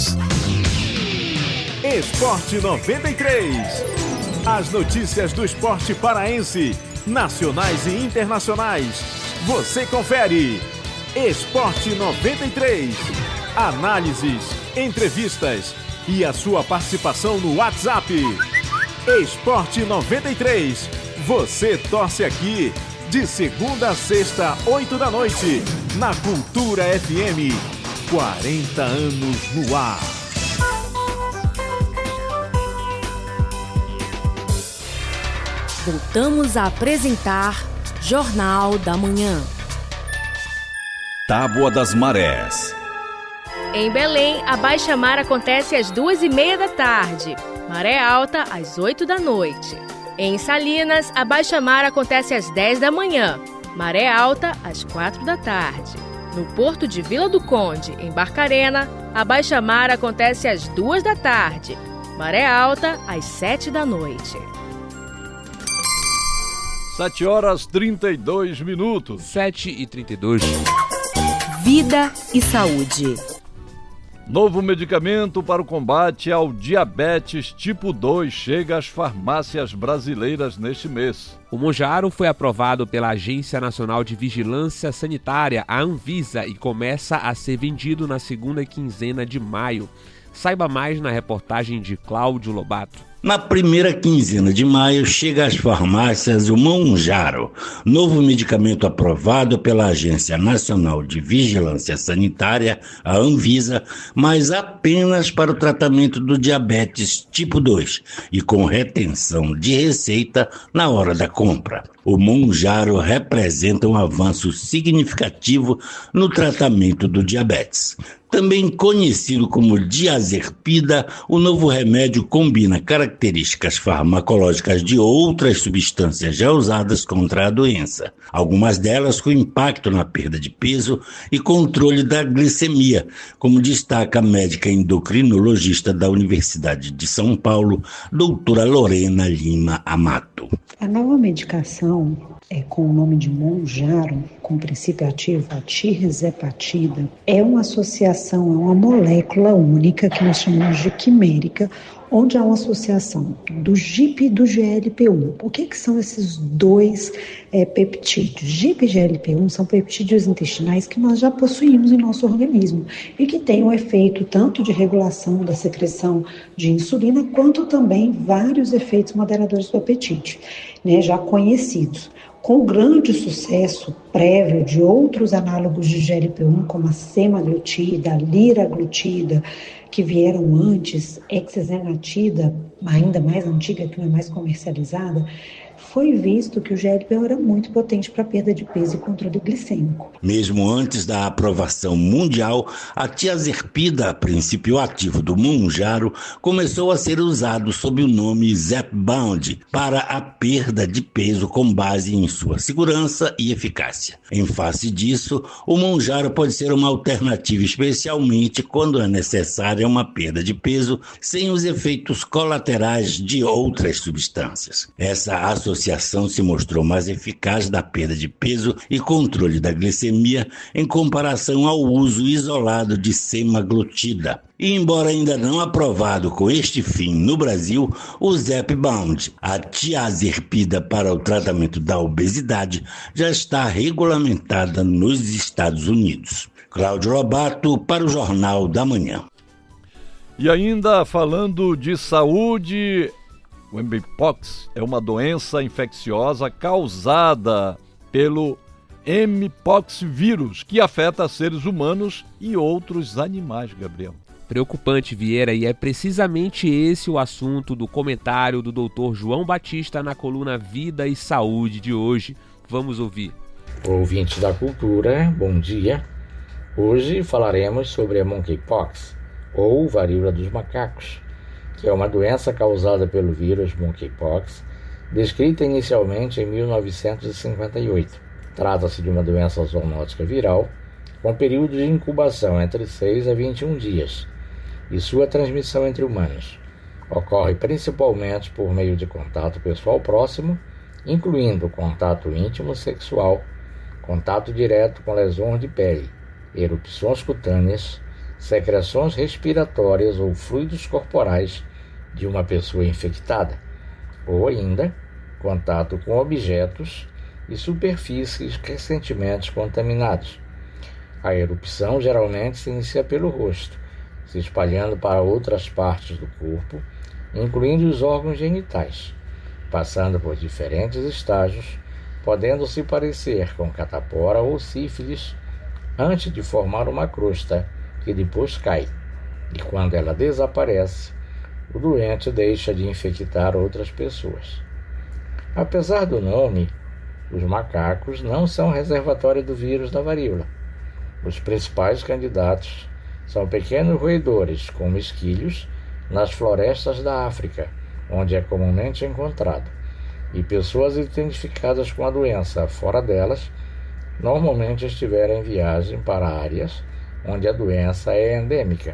Esporte noventa e três. As notícias do esporte paraense, nacionais e internacionais. Você confere. Esporte noventa e três. Análises, entrevistas e a sua participação no WhatsApp. Esporte noventa e três. Você torce aqui. De segunda a sexta, oito da noite. Na Cultura F M. quarenta anos no ar. Voltamos a apresentar Jornal da Manhã. Tábua das Marés. Em Belém, a baixa-mar acontece às duas e meia da tarde. Maré alta às oito da noite. Em Salinas, a baixa-mar acontece às dez da manhã. Maré alta às quatro da tarde. No porto de Vila do Conde, em Barcarena, a baixa-mar acontece às duas da tarde. Maré alta às sete da noite. sete horas e trinta e dois minutos. sete e trinta e dois. Vida e Saúde. Novo medicamento para o combate ao diabetes tipo dois chega às farmácias brasileiras neste mês. O Monjaro foi aprovado pela Agência Nacional de Vigilância Sanitária, a Anvisa, e começa a ser vendido na segunda quinzena de maio. Saiba mais na reportagem de Cláudio Lobato. Na primeira quinzena de maio, chega às farmácias o Monjaro, novo medicamento aprovado pela Agência Nacional de Vigilância Sanitária, a Anvisa, mas apenas para o tratamento do diabetes tipo dois e com retenção de receita na hora da compra. O Monjaro representa um avanço significativo no tratamento do diabetes. Também conhecido como diazepida, o novo remédio combina características farmacológicas de outras substâncias já usadas contra a doença, algumas delas com impacto na perda de peso e controle da glicemia, como destaca a médica endocrinologista da Universidade de São Paulo, doutora Lorena Lima Amato. A nova medicação é com o nome de Monjaro, com princípio ativo a tirzepatida, é uma associação, é uma molécula única que nós chamamos de quimérica, onde há uma associação do G I P e do G L P um. O que, que são esses dois é, peptídeos? G I P e G L P um são peptídeos intestinais que nós já possuímos em nosso organismo e que têm um efeito tanto de regulação da secreção de insulina, quanto também vários efeitos moderadores do apetite, né, já conhecidos. Com grande sucesso prévio de outros análogos de G L P um, como a semaglutida, a liraglutida, que vieram antes, exenatida, ainda mais antiga, que não é mais comercializada, foi visto que o G L P um era muito potente para perda de peso e controle glicêmico. Mesmo antes da aprovação mundial, a tiazepida, princípio ativo do Monjaro, começou a ser usado sob o nome Zepbound para a perda de peso com base em sua segurança e eficácia. Em face disso, o Monjaro pode ser uma alternativa, especialmente quando é necessária uma perda de peso sem os efeitos colaterais de outras substâncias. Essa associação se mostrou mais eficaz da perda de peso e controle da glicemia em comparação ao uso isolado de semaglutida. E embora ainda não aprovado com este fim no Brasil, o Zepbound, a tiazepida para o tratamento da obesidade, já está regulamentada nos Estados Unidos. Cláudio Lobato para o Jornal da Manhã. E ainda falando de saúde, o Mpox é uma doença infecciosa causada pelo Mpox vírus, que afeta seres humanos e outros animais, Gabriel. Preocupante, Vieira, e é precisamente esse o assunto do comentário do doutor João Batista na coluna Vida e Saúde de hoje. Vamos ouvir. Ouvintes da cultura, bom dia. Hoje falaremos sobre a monkeypox, ou varíola dos macacos, que é uma doença causada pelo vírus monkeypox, descrita inicialmente em mil novecentos e cinquenta e oito. Trata-se de uma doença zoonótica viral, com período de incubação entre seis a vinte e um dias, e sua transmissão entre humanos. Ocorre principalmente por meio de contato pessoal próximo, incluindo contato íntimo sexual, contato direto com lesões de pele, erupções cutâneas, secreções respiratórias ou fluidos corporais de uma pessoa infectada, ou ainda contato com objetos e superfícies recentemente contaminados. A erupção geralmente se inicia pelo rosto, se espalhando para outras partes do corpo, incluindo os órgãos genitais, passando por diferentes estágios, podendo se parecer com catapora ou sífilis, antes de formar uma crosta que depois cai, e quando ela desaparece, o doente deixa de infectar outras pessoas. Apesar do nome, os macacos não são reservatório do vírus da varíola. Os principais candidatos são pequenos roedores, como esquilhos, nas florestas da África, onde é comumente encontrado, e pessoas identificadas com a doença fora delas, normalmente estiverem em viagem para áreas onde a doença é endêmica.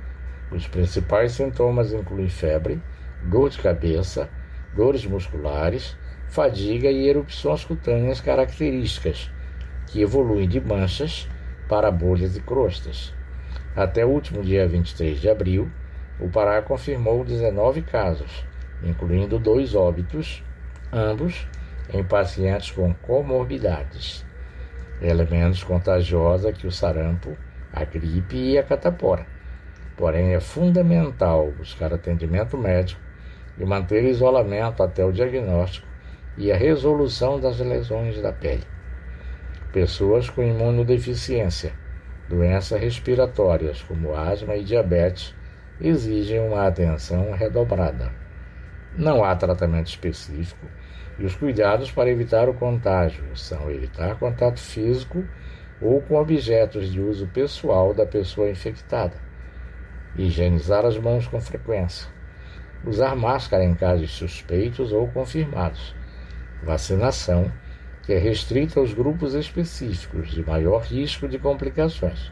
Os principais sintomas incluem febre, dor de cabeça, dores musculares, fadiga e erupções cutâneas características, que evoluem de manchas para bolhas e crostas. Até o último dia vinte e três de abril, o Pará confirmou dezenove casos, incluindo dois óbitos, ambos em pacientes com comorbidades, elementos contagiosos que o sarampo, a gripe e a catapora. Porém, é fundamental buscar atendimento médico e manter isolamento até o diagnóstico e a resolução das lesões da pele. Pessoas com imunodeficiência, doenças respiratórias como asma e diabetes exigem uma atenção redobrada. Não há tratamento específico e os cuidados para evitar o contágio são evitar contato físico ou com objetos de uso pessoal da pessoa infectada, higienizar as mãos com frequência, usar máscara em casos suspeitos ou confirmados, vacinação, que é restrita aos grupos específicos de maior risco de complicações.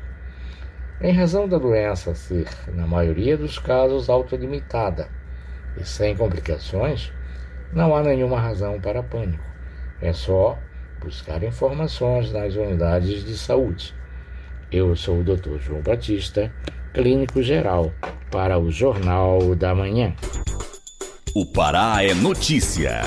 Em razão da doença ser, na maioria dos casos, autolimitada e sem complicações, não há nenhuma razão para pânico. É só buscar informações nas unidades de saúde. Eu sou o doutor João Batista, clínico geral, para o Jornal da Manhã. O Pará é notícia.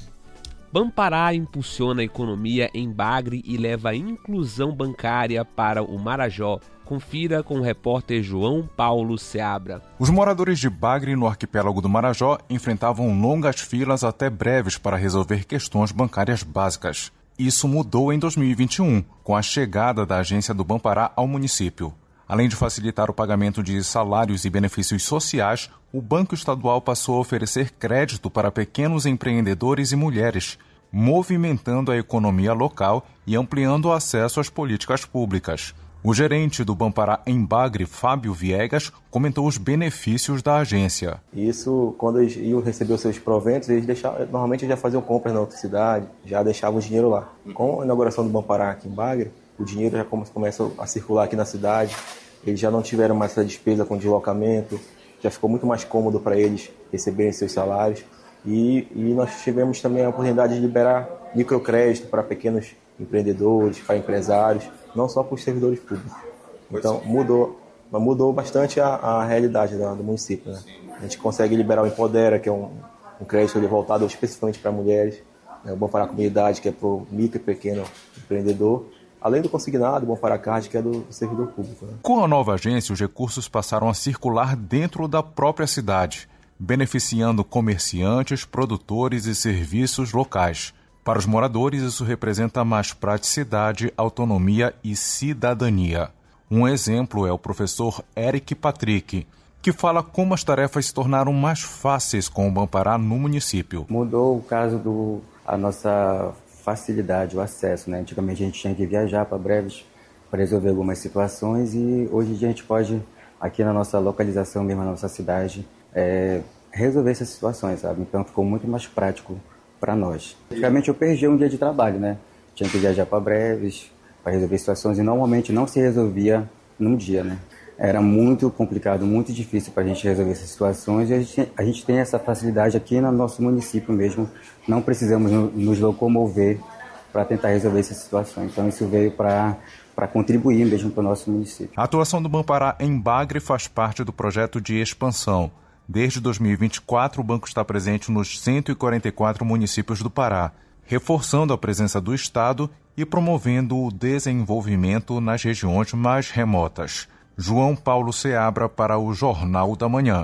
Bampará impulsiona a economia em Bagre e leva a inclusão bancária para o Marajó. Confira com o repórter João Paulo Seabra. Os moradores de Bagre, no arquipélago do Marajó, enfrentavam longas filas até breves para resolver questões bancárias básicas. Isso mudou em dois mil e vinte e um, com a chegada da agência do Bampará ao município. Além de facilitar o pagamento de salários e benefícios sociais, o Banco Estadual passou a oferecer crédito para pequenos empreendedores e mulheres, movimentando a economia local e ampliando o acesso às políticas públicas. O gerente do Bampará em Bagre, Fábio Viegas, comentou os benefícios da agência. Isso, quando eles iam receber os seus proventos, eles deixavam, normalmente já faziam compras na outra cidade, já deixavam o dinheiro lá. Com a inauguração do Bampará aqui em Bagre, o dinheiro já começa a circular aqui na cidade, eles já não tiveram mais essa despesa com deslocamento, já ficou muito mais cômodo para eles receberem seus salários. E, e nós tivemos também a oportunidade de liberar microcrédito para pequenos empreendedores, para empresários, não só para os servidores públicos. Então mudou, mudou bastante a, a realidade do, do município, né? A gente consegue liberar o Empodera, que é um, um crédito voltado especificamente para mulheres, né? O Bampará Comunidade, que é para o micro e pequeno empreendedor, além do consignado, o Bampará Card, que é do servidor público, né? Com a nova agência, os recursos passaram a circular dentro da própria cidade, beneficiando comerciantes, produtores e serviços locais. Para os moradores, isso representa mais praticidade, autonomia e cidadania. Um exemplo é o professor Eric Patrick, que fala como as tarefas se tornaram mais fáceis com o Bampará no município. Mudou o caso do a nossa facilidade, o acesso, né? Antigamente a gente tinha que viajar para breves para resolver algumas situações e hoje a gente pode, aqui na nossa localização mesmo, na nossa cidade, é, resolver essas situações, sabe? Então ficou muito mais prático para nós. Praticamente eu perdi um dia de trabalho, né? Tinha que viajar para breves, para resolver situações e normalmente não se resolvia num dia, né? Era muito complicado, muito difícil para a gente resolver essas situações e a gente, a gente tem essa facilidade aqui no nosso município mesmo. Não precisamos nos locomover para tentar resolver essas situações. Então isso veio para para contribuir mesmo para o nosso município. A atuação do Bampará em Bagre faz parte do projeto de expansão. Desde dois mil e vinte e quatro, o banco está presente nos cento e quarenta e quatro municípios do Pará, reforçando a presença do Estado e promovendo o desenvolvimento nas regiões mais remotas. João Paulo Seabra para o Jornal da Manhã.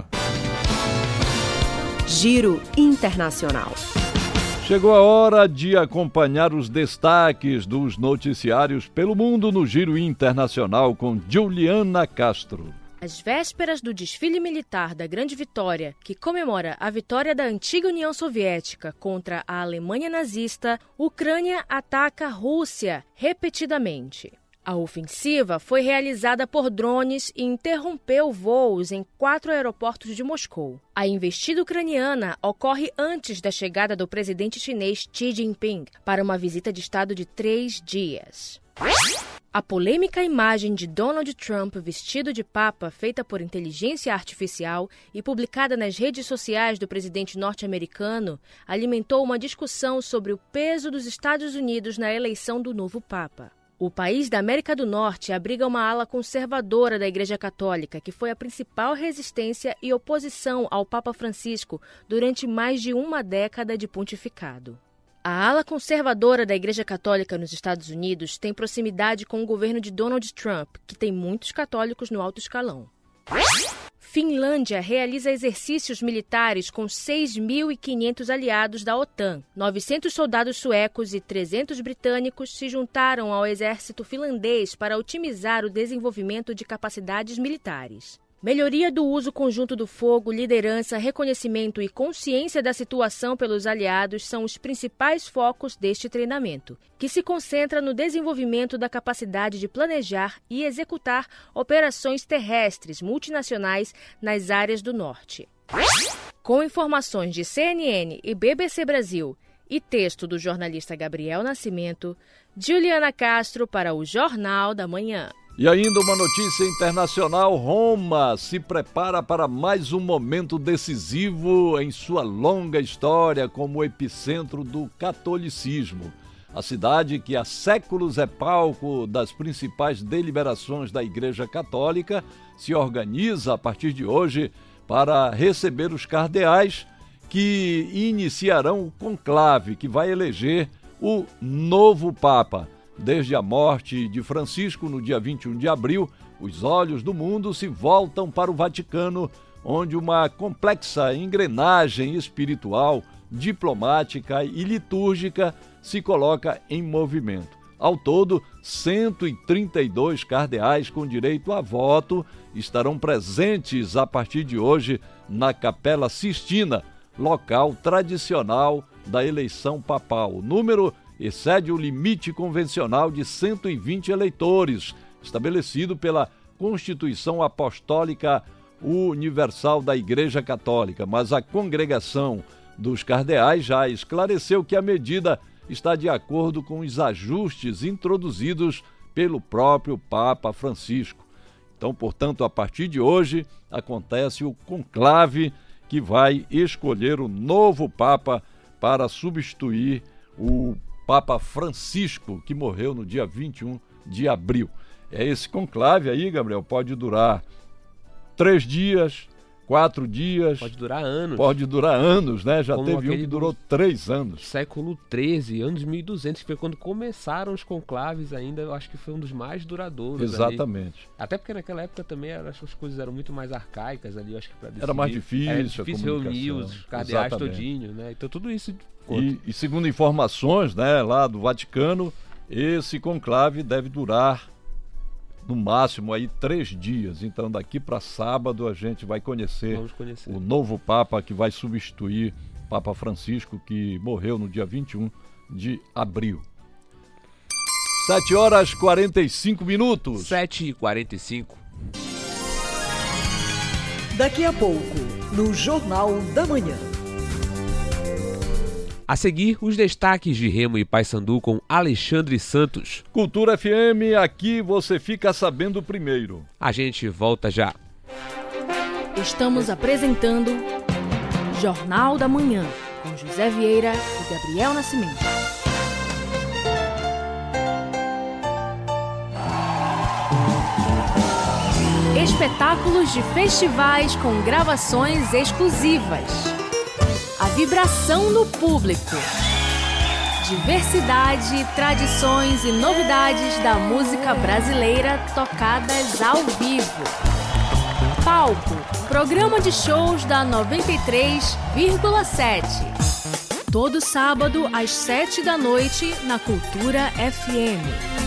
Giro Internacional. Chegou a hora de acompanhar os destaques dos noticiários pelo mundo no Giro Internacional com Juliana Castro. Às vésperas do desfile militar da Grande Vitória, que comemora a vitória da antiga União Soviética contra a Alemanha nazista, Ucrânia ataca a Rússia repetidamente. A ofensiva foi realizada por drones e interrompeu voos em quatro aeroportos de Moscou. A investida ucraniana ocorre antes da chegada do presidente chinês Xi Jinping para uma visita de estado de três dias. A polêmica imagem de Donald Trump vestido de papa, feita por inteligência artificial e publicada nas redes sociais do presidente norte-americano, alimentou uma discussão sobre o peso dos Estados Unidos na eleição do novo papa. O país da América do Norte abriga uma ala conservadora da Igreja Católica, que foi a principal resistência e oposição ao Papa Francisco durante mais de uma década de pontificado. A ala conservadora da Igreja Católica nos Estados Unidos tem proximidade com o governo de Donald Trump, que tem muitos católicos no alto escalão. Finlândia realiza exercícios militares com seis mil e quinhentos aliados da OTAN. novecentos soldados suecos e trezentos britânicos se juntaram ao exército finlandês para otimizar o desenvolvimento de capacidades militares. Melhoria do uso conjunto do fogo, liderança, reconhecimento e consciência da situação pelos aliados são os principais focos deste treinamento, que se concentra no desenvolvimento da capacidade de planejar e executar operações terrestres multinacionais nas áreas do norte. Com informações de C N N e B B C Brasil e texto do jornalista Gabriel Nascimento, Juliana Castro para o Jornal da Manhã. E ainda uma notícia internacional: Roma se prepara para mais um momento decisivo em sua longa história como epicentro do catolicismo. A cidade, que há séculos é palco das principais deliberações da Igreja Católica, se organiza a partir de hoje para receber os cardeais que iniciarão o conclave que vai eleger o novo Papa. Desde a morte de Francisco, no dia vinte e um de abril, os olhos do mundo se voltam para o Vaticano, onde uma complexa engrenagem espiritual, diplomática e litúrgica se coloca em movimento. Ao todo, cento e trinta e dois cardeais com direito a voto estarão presentes a partir de hoje na Capela Sistina, local tradicional da eleição papal. O número excede o limite convencional de cento e vinte eleitores, estabelecido pela Constituição Apostólica Universal da Igreja Católica, mas a congregação dos cardeais já esclareceu que a medida está de acordo com os ajustes introduzidos pelo próprio Papa Francisco. Então, portanto, a partir de hoje acontece o conclave que vai escolher o novo Papa para substituir o Papa Francisco, que morreu no dia vinte e um de abril. É esse conclave aí, Gabriel, pode durar três dias, quatro dias. Pode durar anos. Pode durar anos, né? Já Como teve um que durou três anos. Século treze, anos mil e duzentos, que foi quando começaram os conclaves ainda, eu acho que foi um dos mais duradouros. Exatamente. Ali. Até porque naquela época também as suas eram muito mais arcaicas ali, eu acho que para decidir. Era mais difícil. Era difícil reunir os cardeais todinho, né? Então tudo isso... E, e segundo informações, né, lá do Vaticano, esse conclave deve durar no máximo aí três dias. Então daqui para sábado a gente vai conhecer, conhecer o novo Papa que vai substituir Papa Francisco, que morreu no dia vinte e um de abril. sete horas e quarenta e cinco minutos. sete e quarenta e cinco. Daqui a pouco, no Jornal da Manhã. A seguir, os destaques de Remo e Paysandu com Alexandre Santos. Cultura F M, aqui você fica sabendo primeiro. A gente volta já. Estamos apresentando Jornal da Manhã, com José Vieira e Gabriel Nascimento. Espetáculos de festivais com gravações exclusivas. A vibração no público. Diversidade, tradições e novidades da música brasileira tocadas ao vivo. Palco, programa de shows da noventa e três vírgula sete. Todo sábado às sete da noite na Cultura F M.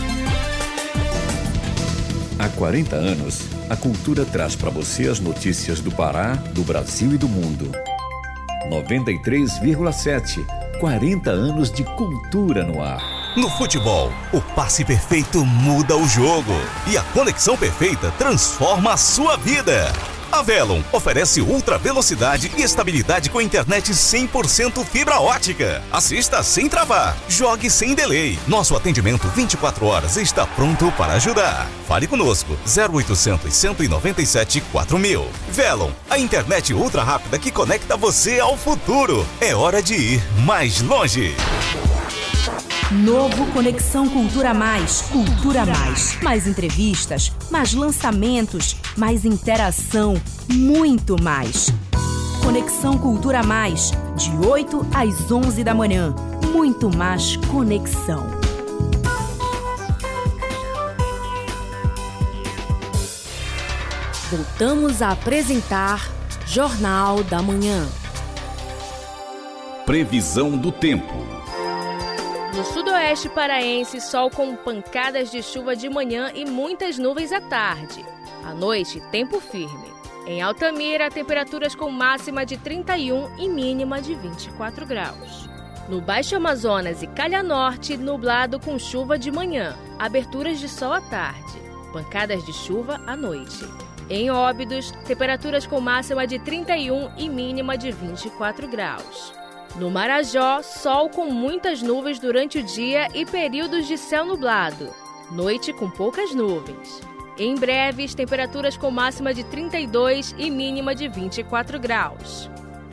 Há quarenta anos, a Cultura traz para você as notícias do Pará, do Brasil e do mundo. noventa e três vírgula sete. quarenta anos de cultura no ar. No futebol, o passe perfeito muda o jogo e a conexão perfeita transforma a sua vida. A Velon oferece ultra velocidade e estabilidade com internet cem por cento fibra ótica. Assista sem travar, jogue sem delay. Nosso atendimento vinte e quatro horas está pronto para ajudar. Fale conosco, zero oitocentos, cento e noventa e sete, quatro mil. Velon, a internet ultra rápida que conecta você ao futuro. É hora de ir mais longe. Novo Conexão Cultura Mais. Cultura Mais. Mais entrevistas, mais lançamentos, mais interação, muito mais. Conexão Cultura Mais, de oito às onze da manhã. Muito mais conexão. Voltamos a apresentar Jornal da Manhã. Previsão do tempo. No sudoeste paraense, sol com pancadas de chuva de manhã e muitas nuvens à tarde. À noite, tempo firme. Em Altamira, temperaturas com máxima de trinta e um e mínima de vinte e quatro graus. No Baixo Amazonas e Calha Norte, nublado com chuva de manhã. Aberturas de sol à tarde. Pancadas de chuva à noite. Em Óbidos, temperaturas com máxima de trinta e um e mínima de vinte e quatro graus. No Marajó, sol com muitas nuvens durante o dia e períodos de céu nublado. Noite com poucas nuvens. Em Breves, temperaturas com máxima de trinta e dois e mínima de vinte e quatro graus.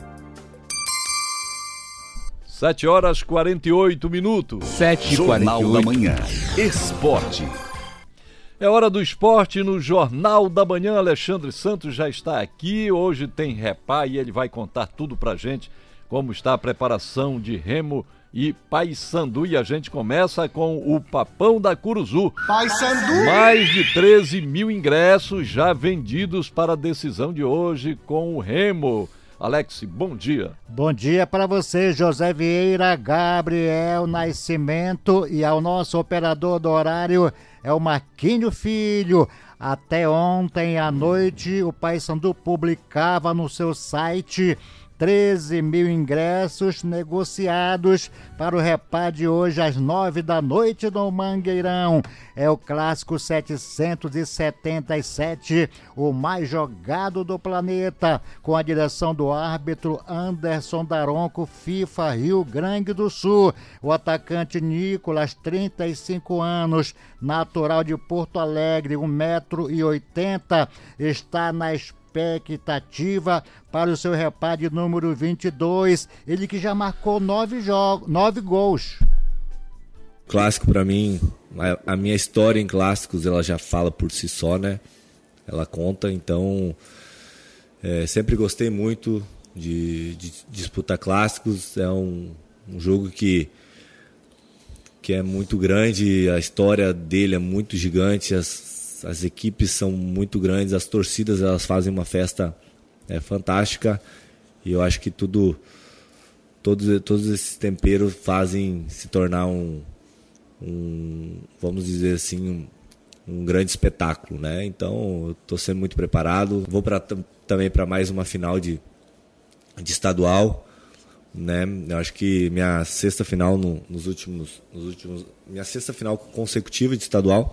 sete horas e quarenta e oito minutos. sete e quarenta e oito. Jornal da Manhã. Esporte. É hora do esporte no Jornal da Manhã. Alexandre Santos já está aqui. Hoje tem Repá e ele vai contar tudo pra gente, como está a preparação de Remo e Paysandu. E a gente começa com o Papão da Curuzu. Paysandu! Mais de treze mil ingressos já vendidos para a decisão de hoje com o Remo. Alex, bom dia. Bom dia para você, José Vieira, Gabriel Nascimento, e ao nosso operador do horário é o Marquinho Filho. Até ontem à noite o Paysandu publicava no seu site treze mil ingressos negociados para o Repá de hoje às nove da noite no Mangueirão. É o clássico setecentos e setenta e sete, o mais jogado do planeta, com a direção do árbitro Anderson Daronco, FIFA Rio Grande do Sul. O atacante Nicolas, trinta e cinco anos, natural de Porto Alegre, um metro e oitenta, está na expectativa para o seu Repá de número vinte e dois, ele que já marcou nove, jogos, nove gols. Clássico para mim, a, a minha história em clássicos ela já fala por si só, né? Ela conta, então é, sempre gostei muito de, de disputar clássicos. É um, um jogo que que é muito grande, a história dele é muito gigante, as, as equipes são muito grandes, as torcidas elas fazem uma festa é, fantástica, e eu acho que tudo, todos, todos esses temperos fazem se tornar um, um vamos dizer assim, um, um grande espetáculo, né? Então eu estou sendo muito preparado, vou pra, também para mais uma final de, de estadual, né? Eu acho que minha sexta final no, nos últimos, nos últimos, minha sexta final consecutiva de estadual.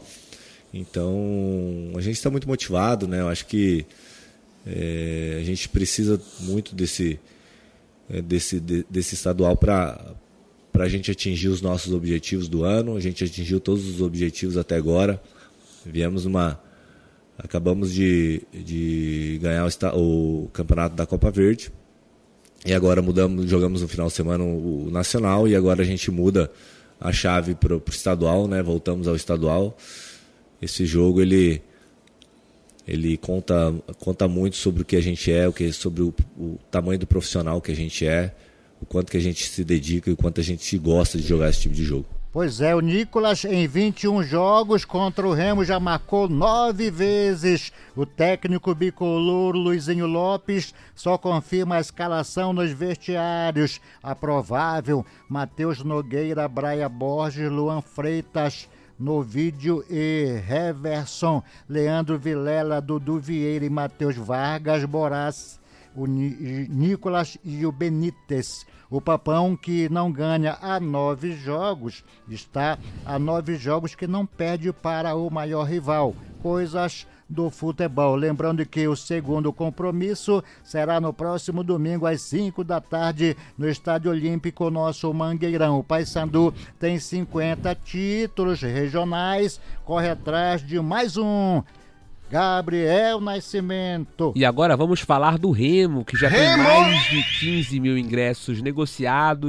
Então a gente está muito motivado, né? Eu acho que é, a gente precisa muito desse, é, desse, de, desse estadual para para a gente atingir os nossos objetivos do ano. A gente atingiu todos os objetivos até agora. Viemos uma, acabamos de, de ganhar o, o campeonato da Copa Verde. E agora mudamos, jogamos no final de semana o, o Nacional, e agora a gente muda a chave para o estadual, né? Voltamos ao estadual. Esse jogo ele, ele conta, conta muito sobre o que a gente é, o que, sobre o, o tamanho do profissional que a gente é, o quanto que a gente se dedica e o quanto a gente gosta de jogar esse tipo de jogo. Pois é, o Nicolas em vinte e um jogos contra o Remo já marcou nove vezes. O técnico bicolor Luizinho Lopes só confirma a escalação nos vestiários. A provável: Matheus Nogueira, Braia Borges, Luan Freitas, Novídio e Reverson, Leandro Vilela, Dudu Vieira e Matheus Vargas, Borás, o Nicolas e o Benítez. O Papão, que não ganha há nove jogos, está a nove jogos que não perde para o maior rival. Coisas do futebol. Lembrando que o segundo compromisso será no próximo domingo às cinco da tarde no Estádio Olímpico, nosso Mangueirão. O Paysandu tem cinquenta títulos regionais, corre atrás de mais um. Gabriel Nascimento. E agora vamos falar do Remo, que já Remo! tem mais de quinze mil ingressos negociados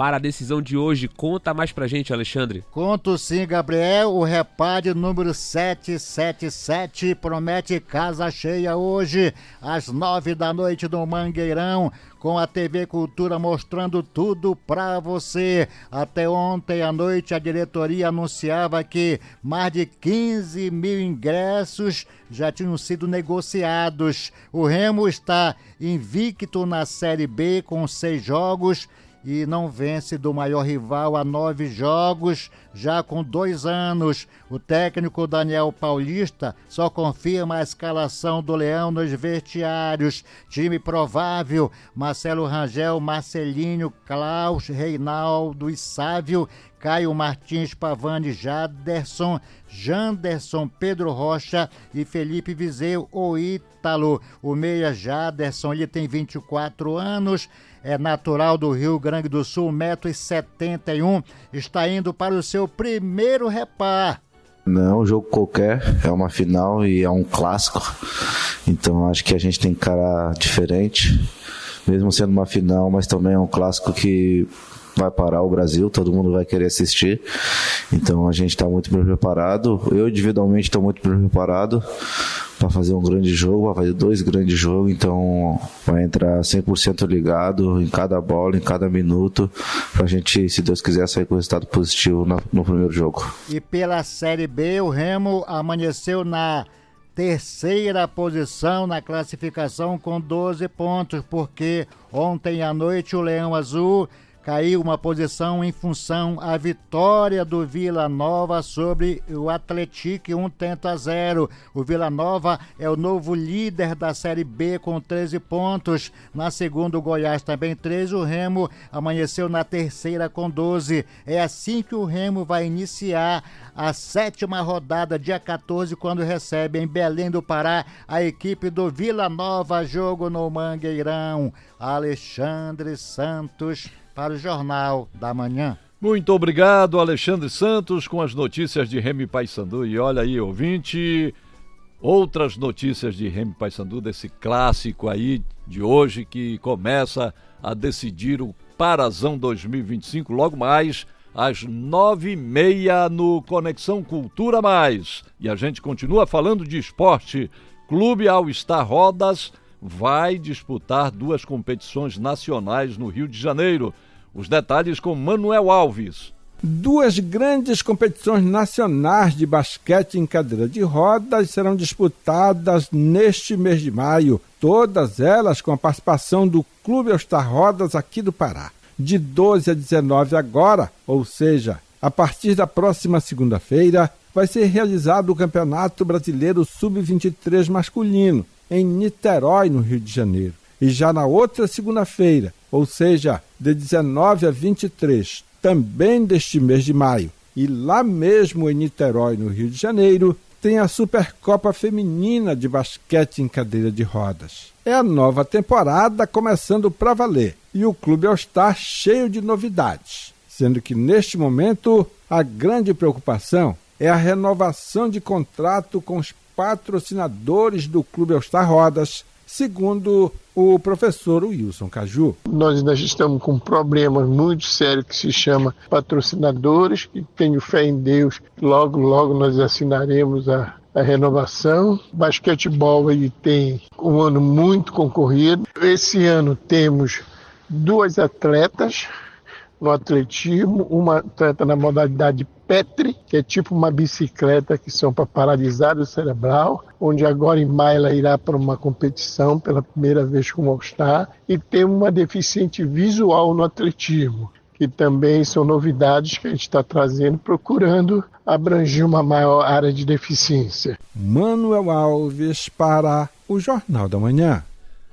para a decisão de hoje. Conta mais pra gente, Alexandre. Conto sim, Gabriel. O Repad número setecentos e setenta e sete promete casa cheia hoje, às nove da noite no Mangueirão, com a T V Cultura mostrando tudo pra você. Até ontem à noite a diretoria anunciava que mais de quinze mil ingressos já tinham sido negociados. O Remo está invicto na Série B com seis jogos e não vence do maior rival há nove jogos, já com dois anos. O técnico Daniel Paulista só confirma a escalação do Leão nos vestiários. Time provável: Marcelo Rangel, Marcelinho, Klaus, Reinaldo e Sávio, Caio Martins, Pavani, Jaderson, Janderson, Pedro Rocha e Felipe Viseu, o Ítalo. O meia Jaderson, ele tem vinte e quatro anos, é natural do Rio Grande do Sul, um metro e setenta e um, está indo para o seu primeiro repar. Não é um jogo qualquer, é uma final e é um clássico, então acho que a gente tem que encarar diferente, mesmo sendo uma final, mas também é um clássico que vai parar o Brasil, todo mundo vai querer assistir, então a gente está muito bem preparado. Eu individualmente estou muito bem preparado para fazer um grande jogo, para fazer dois grandes jogos, então vai entrar cem por cento ligado em cada bola, em cada minuto, para a gente, se Deus quiser, sair com resultado positivo no, no primeiro jogo. E pela Série B, o Remo amanheceu na terceira posição na classificação com doze pontos, porque ontem à noite o Leão Azul caiu uma posição em função à vitória do Vila Nova sobre o Atlético, um tento a zero. O Vila Nova é o novo líder da Série B com treze pontos. Na segunda, o Goiás também treze. O Remo amanheceu na terceira com doze. É assim que o Remo vai iniciar a sétima rodada, dia quatorze, quando recebe em Belém do Pará a equipe do Vila Nova, jogo no Mangueirão. Alexandre Santos para o Jornal da Manhã. Muito obrigado, Alexandre Santos, com as notícias de Remo e Paysandu. E olha aí, ouvinte, outras notícias de Remo e Paysandu, desse clássico aí de hoje que começa a decidir o Parazão dois mil e vinte e cinco, logo mais às nove e meia no Conexão Cultura Mais. E a gente continua falando de esporte. Clube All Star Rodas vai disputar duas competições nacionais no Rio de Janeiro. Os detalhes com Manuel Alves. Duas grandes competições nacionais de basquete em cadeira de rodas serão disputadas neste mês de maio, todas elas com a participação do Clube All Star Rodas aqui do Pará. De doze a dezenove agora, ou seja, a partir da próxima segunda-feira, vai ser realizado o Campeonato Brasileiro sub vinte e três masculino, em Niterói, no Rio de Janeiro. E já na outra segunda-feira, ou seja, de dezenove a vinte e três, também deste mês de maio, e lá mesmo em Niterói, no Rio de Janeiro, tem a Supercopa Feminina de Basquete em Cadeira de Rodas. É a nova temporada começando para valer, e o Clube All Star cheio de novidades, sendo que neste momento a grande preocupação é a renovação de contrato com os patrocinadores do Clube All Star Rodas, segundo o professor Wilson Caju. Nós ainda estamos com um problema muito sério que se chama patrocinadores, e tenho fé em Deus, logo, logo nós assinaremos a, a renovação. Basquetebol aí tem um ano muito concorrido. Esse ano temos duas atletas no atletismo, uma atleta na modalidade Petri, que é tipo uma bicicleta que são para paralisado cerebral, onde agora em maio ela irá para uma competição pela primeira vez com o All Star, e tem uma deficiente visual no atletismo, que também são novidades que a gente está trazendo, procurando abranger uma maior área de deficiência. Manuel Alves para o Jornal da Manhã.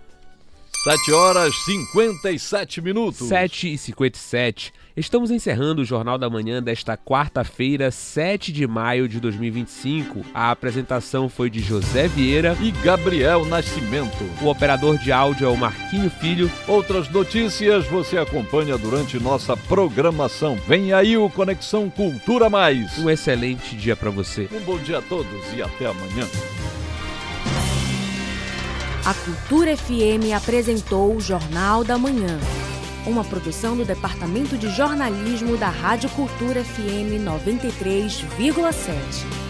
sete horas e cinquenta e sete minutos. sete e cinquenta e sete. Estamos encerrando o Jornal da Manhã desta quarta-feira, sete de maio de dois mil e vinte e cinco. A apresentação foi de José Vieira e Gabriel Nascimento. O operador de áudio é o Marquinho Filho. Outras notícias você acompanha durante nossa programação. Vem aí o Conexão Cultura Mais. Um excelente dia para você. Um bom dia a todos e até amanhã. A Cultura F M apresentou o Jornal da Manhã. uma produção do Departamento de Jornalismo da Rádio Cultura F M noventa e três vírgula sete.